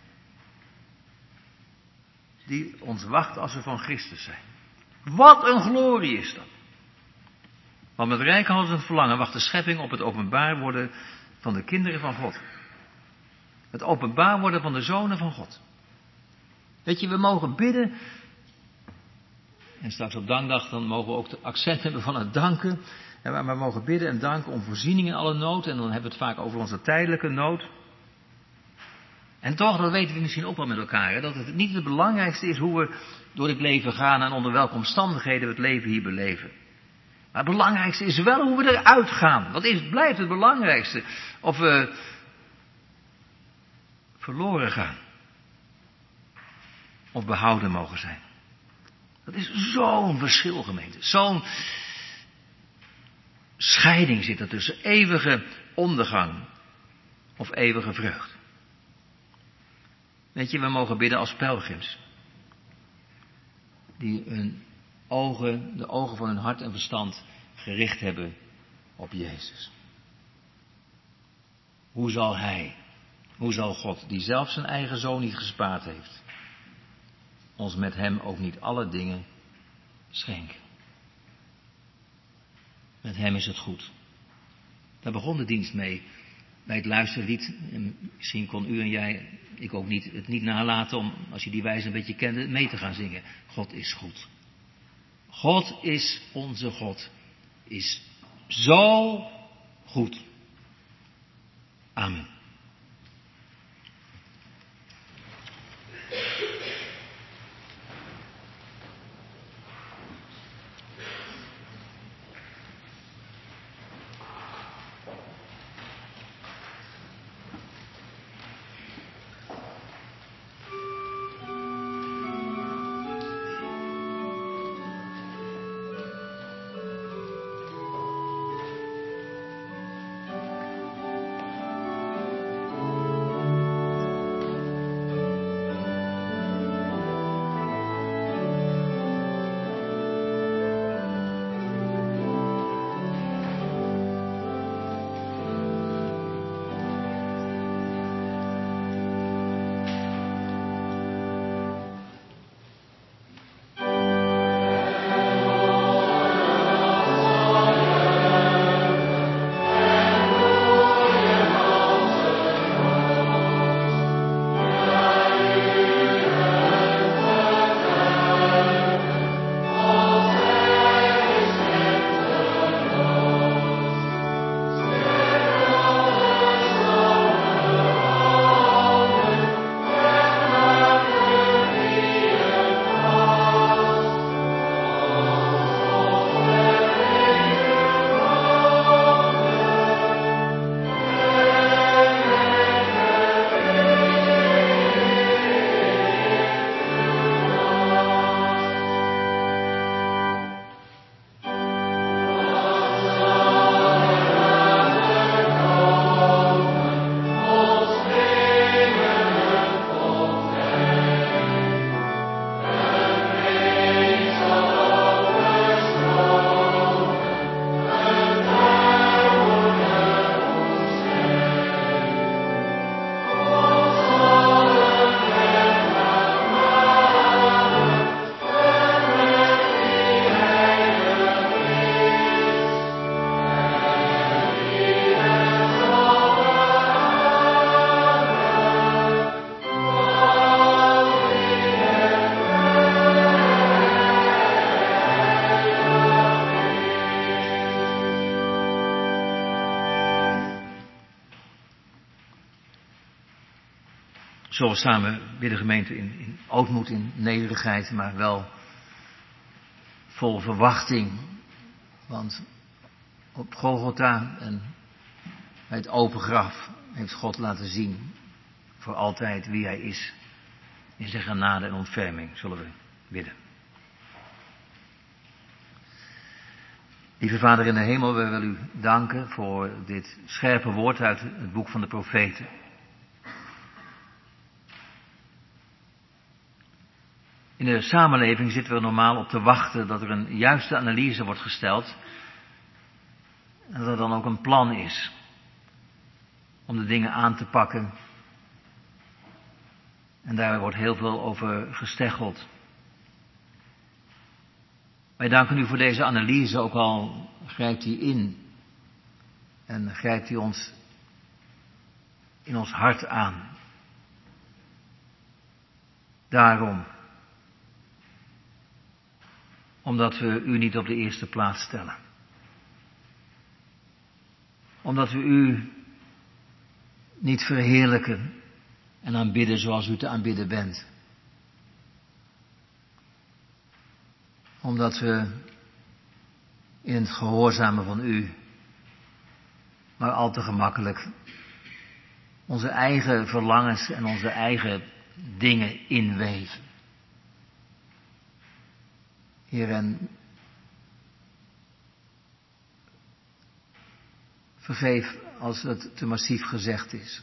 die ons wacht als we van Christus zijn. Wat een glorie is dat. Want met reikhalzend verlangen wacht de schepping op het openbaar worden van de kinderen van God. Het openbaar worden van de zonen van God. Weet je, we mogen bidden. En straks op dankdag dan mogen we ook de accent hebben van het danken. En we mogen bidden en danken om voorziening in alle nood. En dan hebben we het vaak over onze tijdelijke nood. En toch, dat weten we misschien ook wel met elkaar, hè, dat het niet het belangrijkste is hoe we door dit leven gaan en onder welke omstandigheden we het leven hier beleven. Maar het belangrijkste is wel hoe we eruit gaan. Wat is, blijft het belangrijkste? Of we verloren gaan. Of behouden mogen zijn. Dat is zo'n verschil, gemeente. Zo'n scheiding zit er tussen eeuwige ondergang of eeuwige vreugde. Weet je, we mogen bidden als pelgrims. Die hun ogen, de ogen van hun hart en verstand gericht hebben op Jezus. Hoe zal Hij, hoe zal God, die zelf zijn eigen zoon niet gespaard heeft, ons met Hem ook niet alle dingen schenken? Met Hem is het goed. Daar begon de dienst mee. Bij het luisterlied, en misschien kon u en jij, ik ook niet, het niet nalaten om, als je die wijze een beetje kende, mee te gaan zingen. God is goed. God is onze God. Is zo goed. Amen. Zullen we samen bidden, gemeente, in, in ootmoed, in nederigheid, maar wel vol verwachting. Want op Golgotha en bij het open graf heeft God laten zien voor altijd wie Hij is. In zijn genade en ontferming zullen we bidden. Lieve Vader in de hemel, we willen u danken voor dit scherpe woord uit het boek van de profeten. In de samenleving zitten we normaal op te wachten dat er een juiste analyse wordt gesteld. En dat er dan ook een plan is om de dingen aan te pakken. En daar wordt heel veel over gesteggeld. Wij danken u voor deze analyse, ook al grijpt die in. En grijpt die ons in ons hart aan. Daarom. Omdat we u niet op de eerste plaats stellen. Omdat we u niet verheerlijken en aanbidden zoals u te aanbidden bent. Omdat we in het gehoorzamen van u maar al te gemakkelijk onze eigen verlangens en onze eigen dingen inweven. Heer, en vergeef als het te massief gezegd is.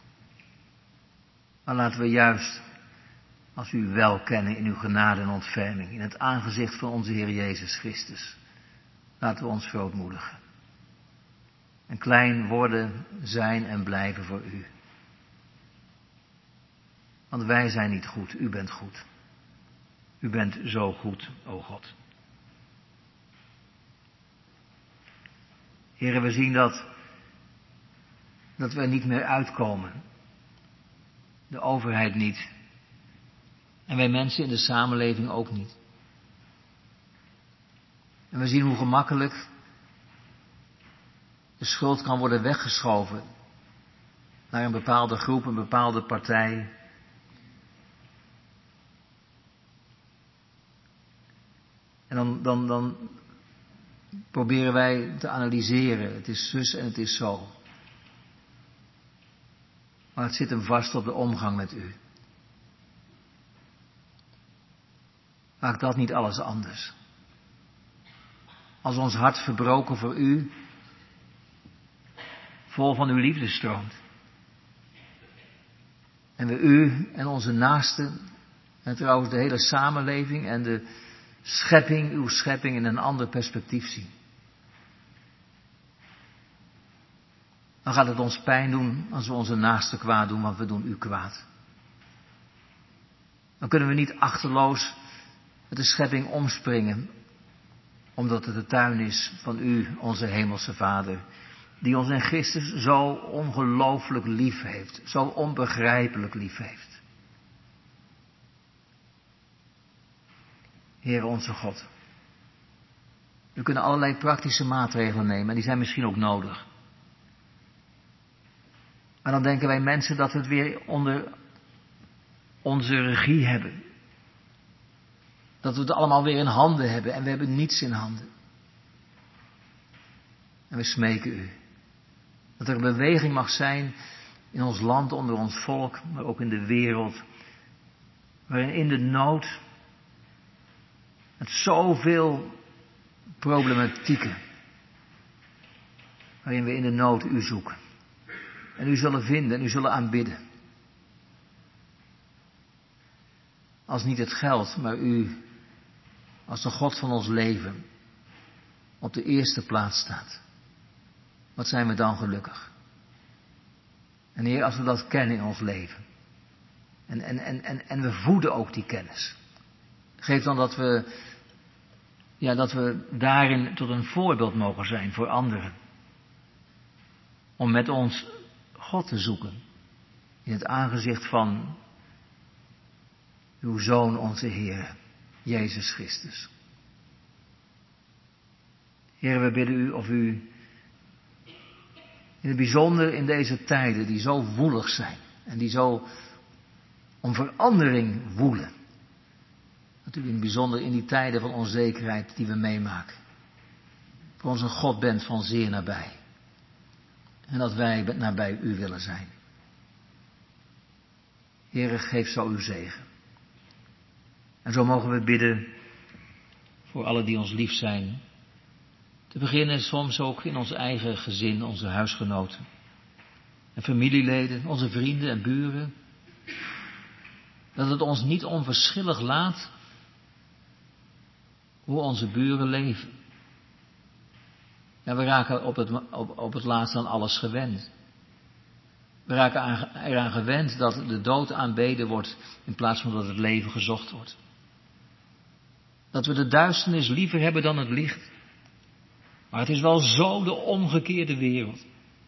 Maar laten we juist, als u wel kennen in uw genade en ontferming, in het aangezicht van onze Heer Jezus Christus, laten we ons verootmoedigen. En klein worden, zijn en blijven voor u. Want wij zijn niet goed, u bent goed. U bent zo goed, o God. Heren, we zien dat, dat we er niet meer uitkomen. De overheid niet. En wij mensen in de samenleving ook niet. En we zien hoe gemakkelijk de schuld kan worden weggeschoven naar een bepaalde groep, een bepaalde partij. En dan, dan, dan proberen wij te analyseren. Het is zus en het is zo. Maar het zit hem vast op de omgang met u. Maakt dat niet alles anders? Als ons hart verbroken voor u, vol van uw liefde stroomt. En we u en onze naasten, en trouwens de hele samenleving en de schepping, uw schepping in een ander perspectief zien. Dan gaat het ons pijn doen als we onze naasten kwaad doen, want we doen u kwaad. Dan kunnen we niet achterloos met de schepping omspringen, omdat het de tuin is van u, onze hemelse Vader, die ons in Christus zo ongelooflijk lief heeft, zo onbegrijpelijk lief heeft. Heere onze God, we kunnen allerlei praktische maatregelen nemen en die zijn misschien ook nodig. Maar dan denken wij mensen dat we het weer onder onze regie hebben. Dat we het allemaal weer in handen hebben en we hebben niets in handen. En we smeken u. Dat er een beweging mag zijn in ons land, onder ons volk, maar ook in de wereld. Waarin in de nood, met zoveel problematieken, waarin we in de nood u zoeken. En u zullen vinden en u zullen aanbidden. Als niet het geld, maar u, als de God van ons leven, op de eerste plaats staat. Wat zijn we dan gelukkig. En Heer, als we dat kennen in ons leven. En, en, en, en, en we voeden ook die kennis. Geef dan dat we, ja, dat we daarin tot een voorbeeld mogen zijn voor anderen. Om met ons God te zoeken. In het aangezicht van uw Zoon, onze Heer, Jezus Christus. Heer, we bidden u of u in het bijzonder in deze tijden die zo woelig zijn en die zo om verandering woelen. Dat u in het bijzonder in die tijden van onzekerheid die we meemaken, voor ons een God bent van zeer nabij. En dat wij nabij u willen zijn. Heere, geef zo uw zegen. En zo mogen we bidden voor allen die ons lief zijn. Te beginnen soms ook in ons eigen gezin, onze huisgenoten. En familieleden, onze vrienden en buren. Dat het ons niet onverschillig laat hoe onze buren leven. Ja, we raken op het, op, op het laatst aan alles gewend. We raken aan, eraan gewend dat de dood aanbeden wordt in plaats van dat het leven gezocht wordt. Dat we de duisternis liever hebben dan het licht. Maar het is wel zo de omgekeerde wereld.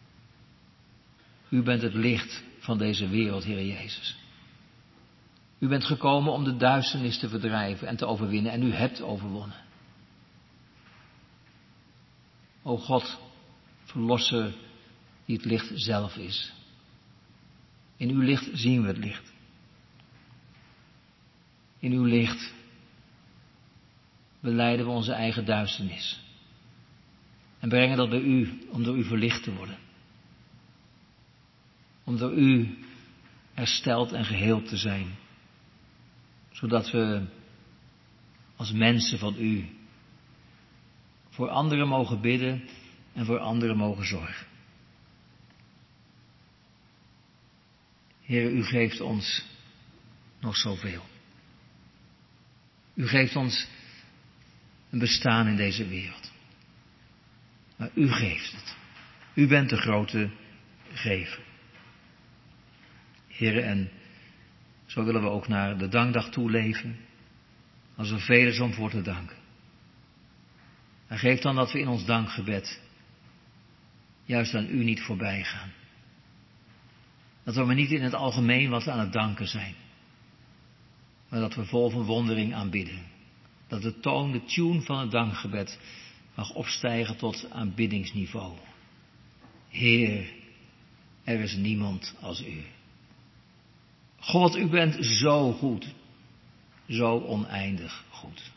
U bent het licht van deze wereld, Heer Jezus. U bent gekomen om de duisternis te verdrijven en te overwinnen en u hebt overwonnen. O God, verlosser die het licht zelf is. In uw licht zien we het licht. In uw licht belijden we onze eigen duisternis. En brengen dat bij u om door u verlicht te worden. Om door u hersteld en geheeld te zijn. Zodat we als mensen van u voor anderen mogen bidden en voor anderen mogen zorgen. Heer, u geeft ons nog zoveel. U geeft ons een bestaan in deze wereld. Maar u geeft het. U bent de grote gever. Heer, en zo willen we ook naar de dankdag toe leven. Als er veel is om voor te danken. En geef dan dat we in ons dankgebed juist aan u niet voorbij gaan. Dat we maar niet in het algemeen wat we aan het danken zijn. Maar dat we vol verwondering aanbidden. Dat de toon, de tune van het dankgebed mag opstijgen tot aanbiddingsniveau. Heer, er is niemand als u. God, u bent zo goed. Zo oneindig goed.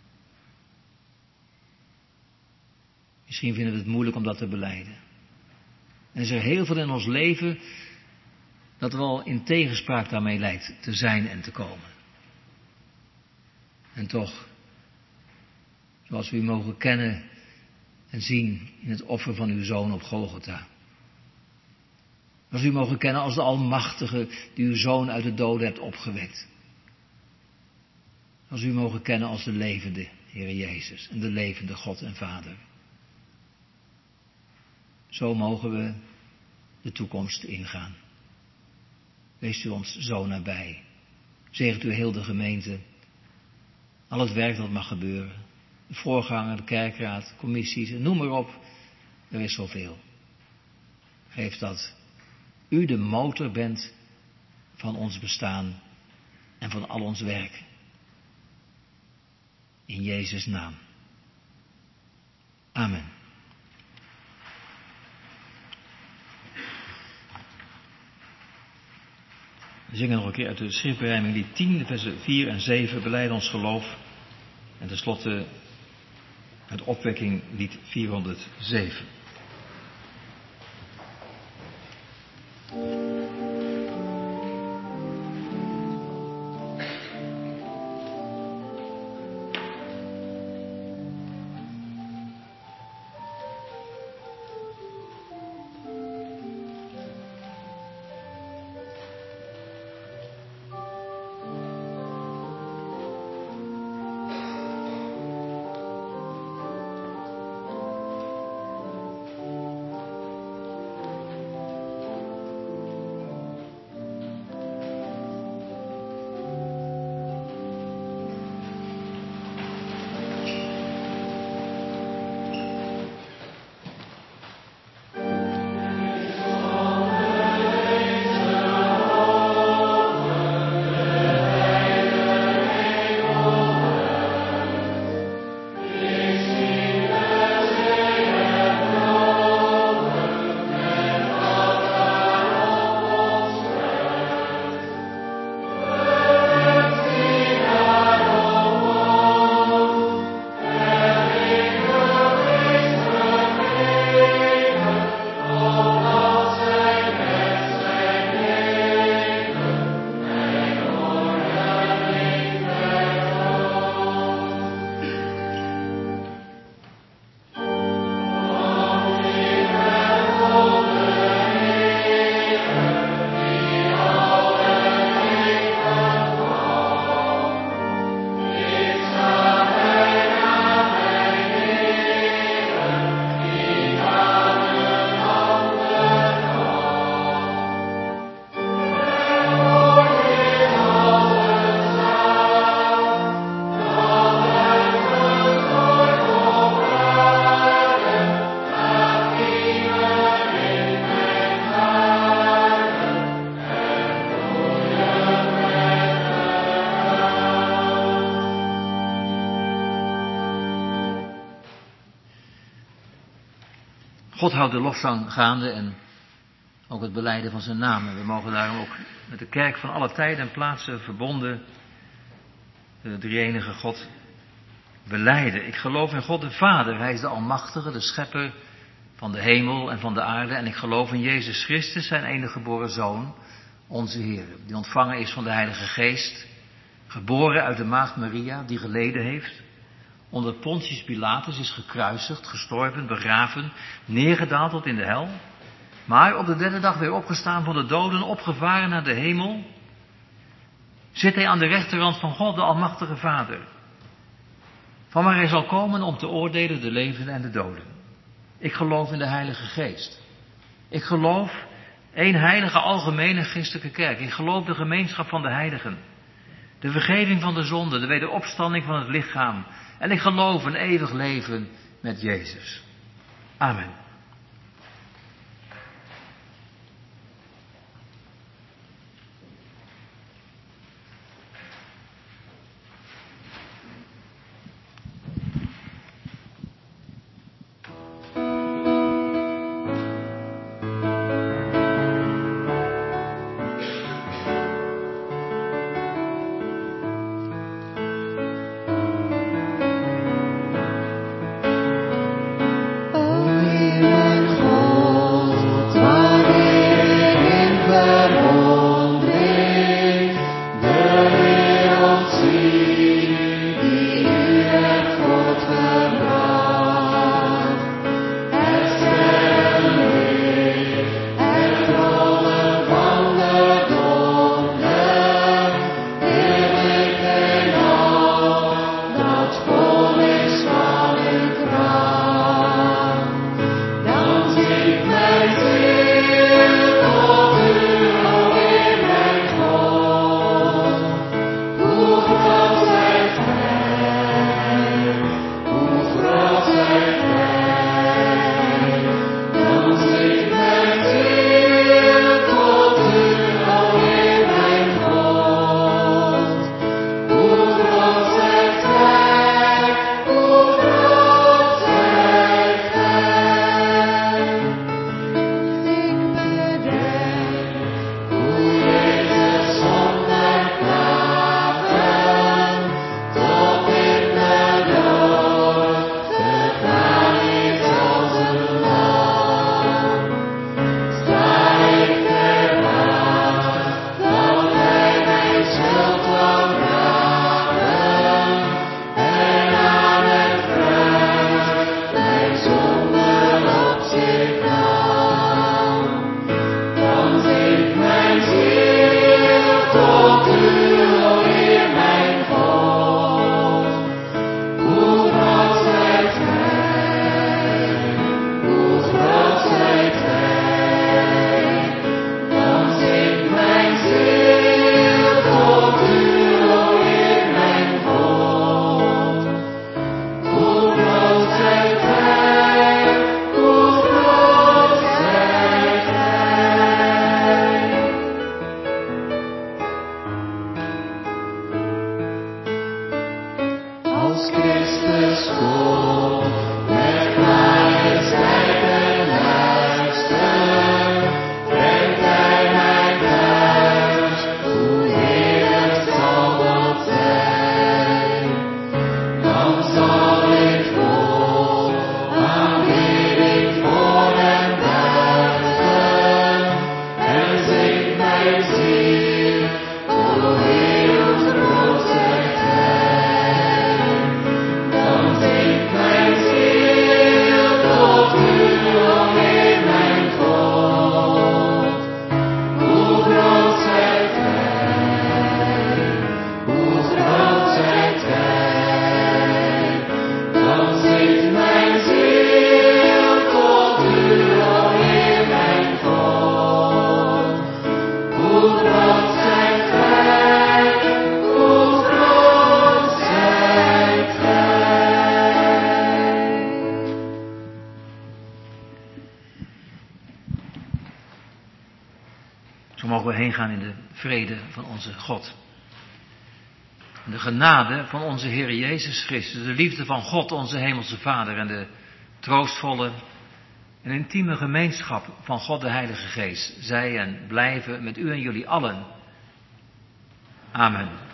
Misschien vinden we het moeilijk om dat te belijden. En is er heel veel in ons leven dat wel in tegenspraak daarmee lijkt te zijn en te komen. En toch, zoals we u mogen kennen en zien in het offer van uw Zoon op Golgotha. Als u mogen kennen als de Almachtige die uw Zoon uit de doden hebt opgewekt. Als u mogen kennen als de levende Heer Jezus en de levende God en Vader. Zo mogen we de toekomst ingaan. Wees u ons zo nabij. Zegent u heel de gemeente. Al het werk dat mag gebeuren. De voorganger, de kerkraad, commissies, noem maar op. Er is zoveel. Geef dat u de motor bent van ons bestaan en van al ons werk. In Jezus' naam. Amen. We zingen nog een keer uit de schriftberijming lied tien, versen vier en zeven, belijden ons geloof. En tenslotte het opwekking lied vierhonderdzeven. God houdt de lofzang gaande en ook het belijden van zijn naam. En we mogen daarom ook met de kerk van alle tijden en plaatsen verbonden de drie-enige God belijden. Ik geloof in God de Vader. Hij is de Almachtige, de Schepper van de hemel en van de aarde. En ik geloof in Jezus Christus, zijn enige geboren Zoon, onze Heer, die ontvangen is van de Heilige Geest, geboren uit de maagd Maria, die geleden heeft, onder Pontius Pilatus is gekruisigd, gestorven, begraven, neergedaald tot in de hel, maar op de derde dag weer opgestaan van de doden, opgevaren naar de hemel, zit hij aan de rechterhand van God, de Almachtige Vader, van waar hij zal komen om te oordelen de levenden en de doden. Ik geloof in de Heilige Geest. Ik geloof één heilige algemene christelijke kerk. Ik geloof de gemeenschap van de heiligen, de vergeving van de zonde, de wederopstanding van het lichaam. En ik geloof een eeuwig leven met Jezus. Amen. Gaan in de vrede van onze God. De genade van onze Heer Jezus Christus, de liefde van God, onze Hemelse Vader en de troostvolle Een intieme gemeenschap van God de Heilige Geest zij en blijven met u en jullie allen. Amen.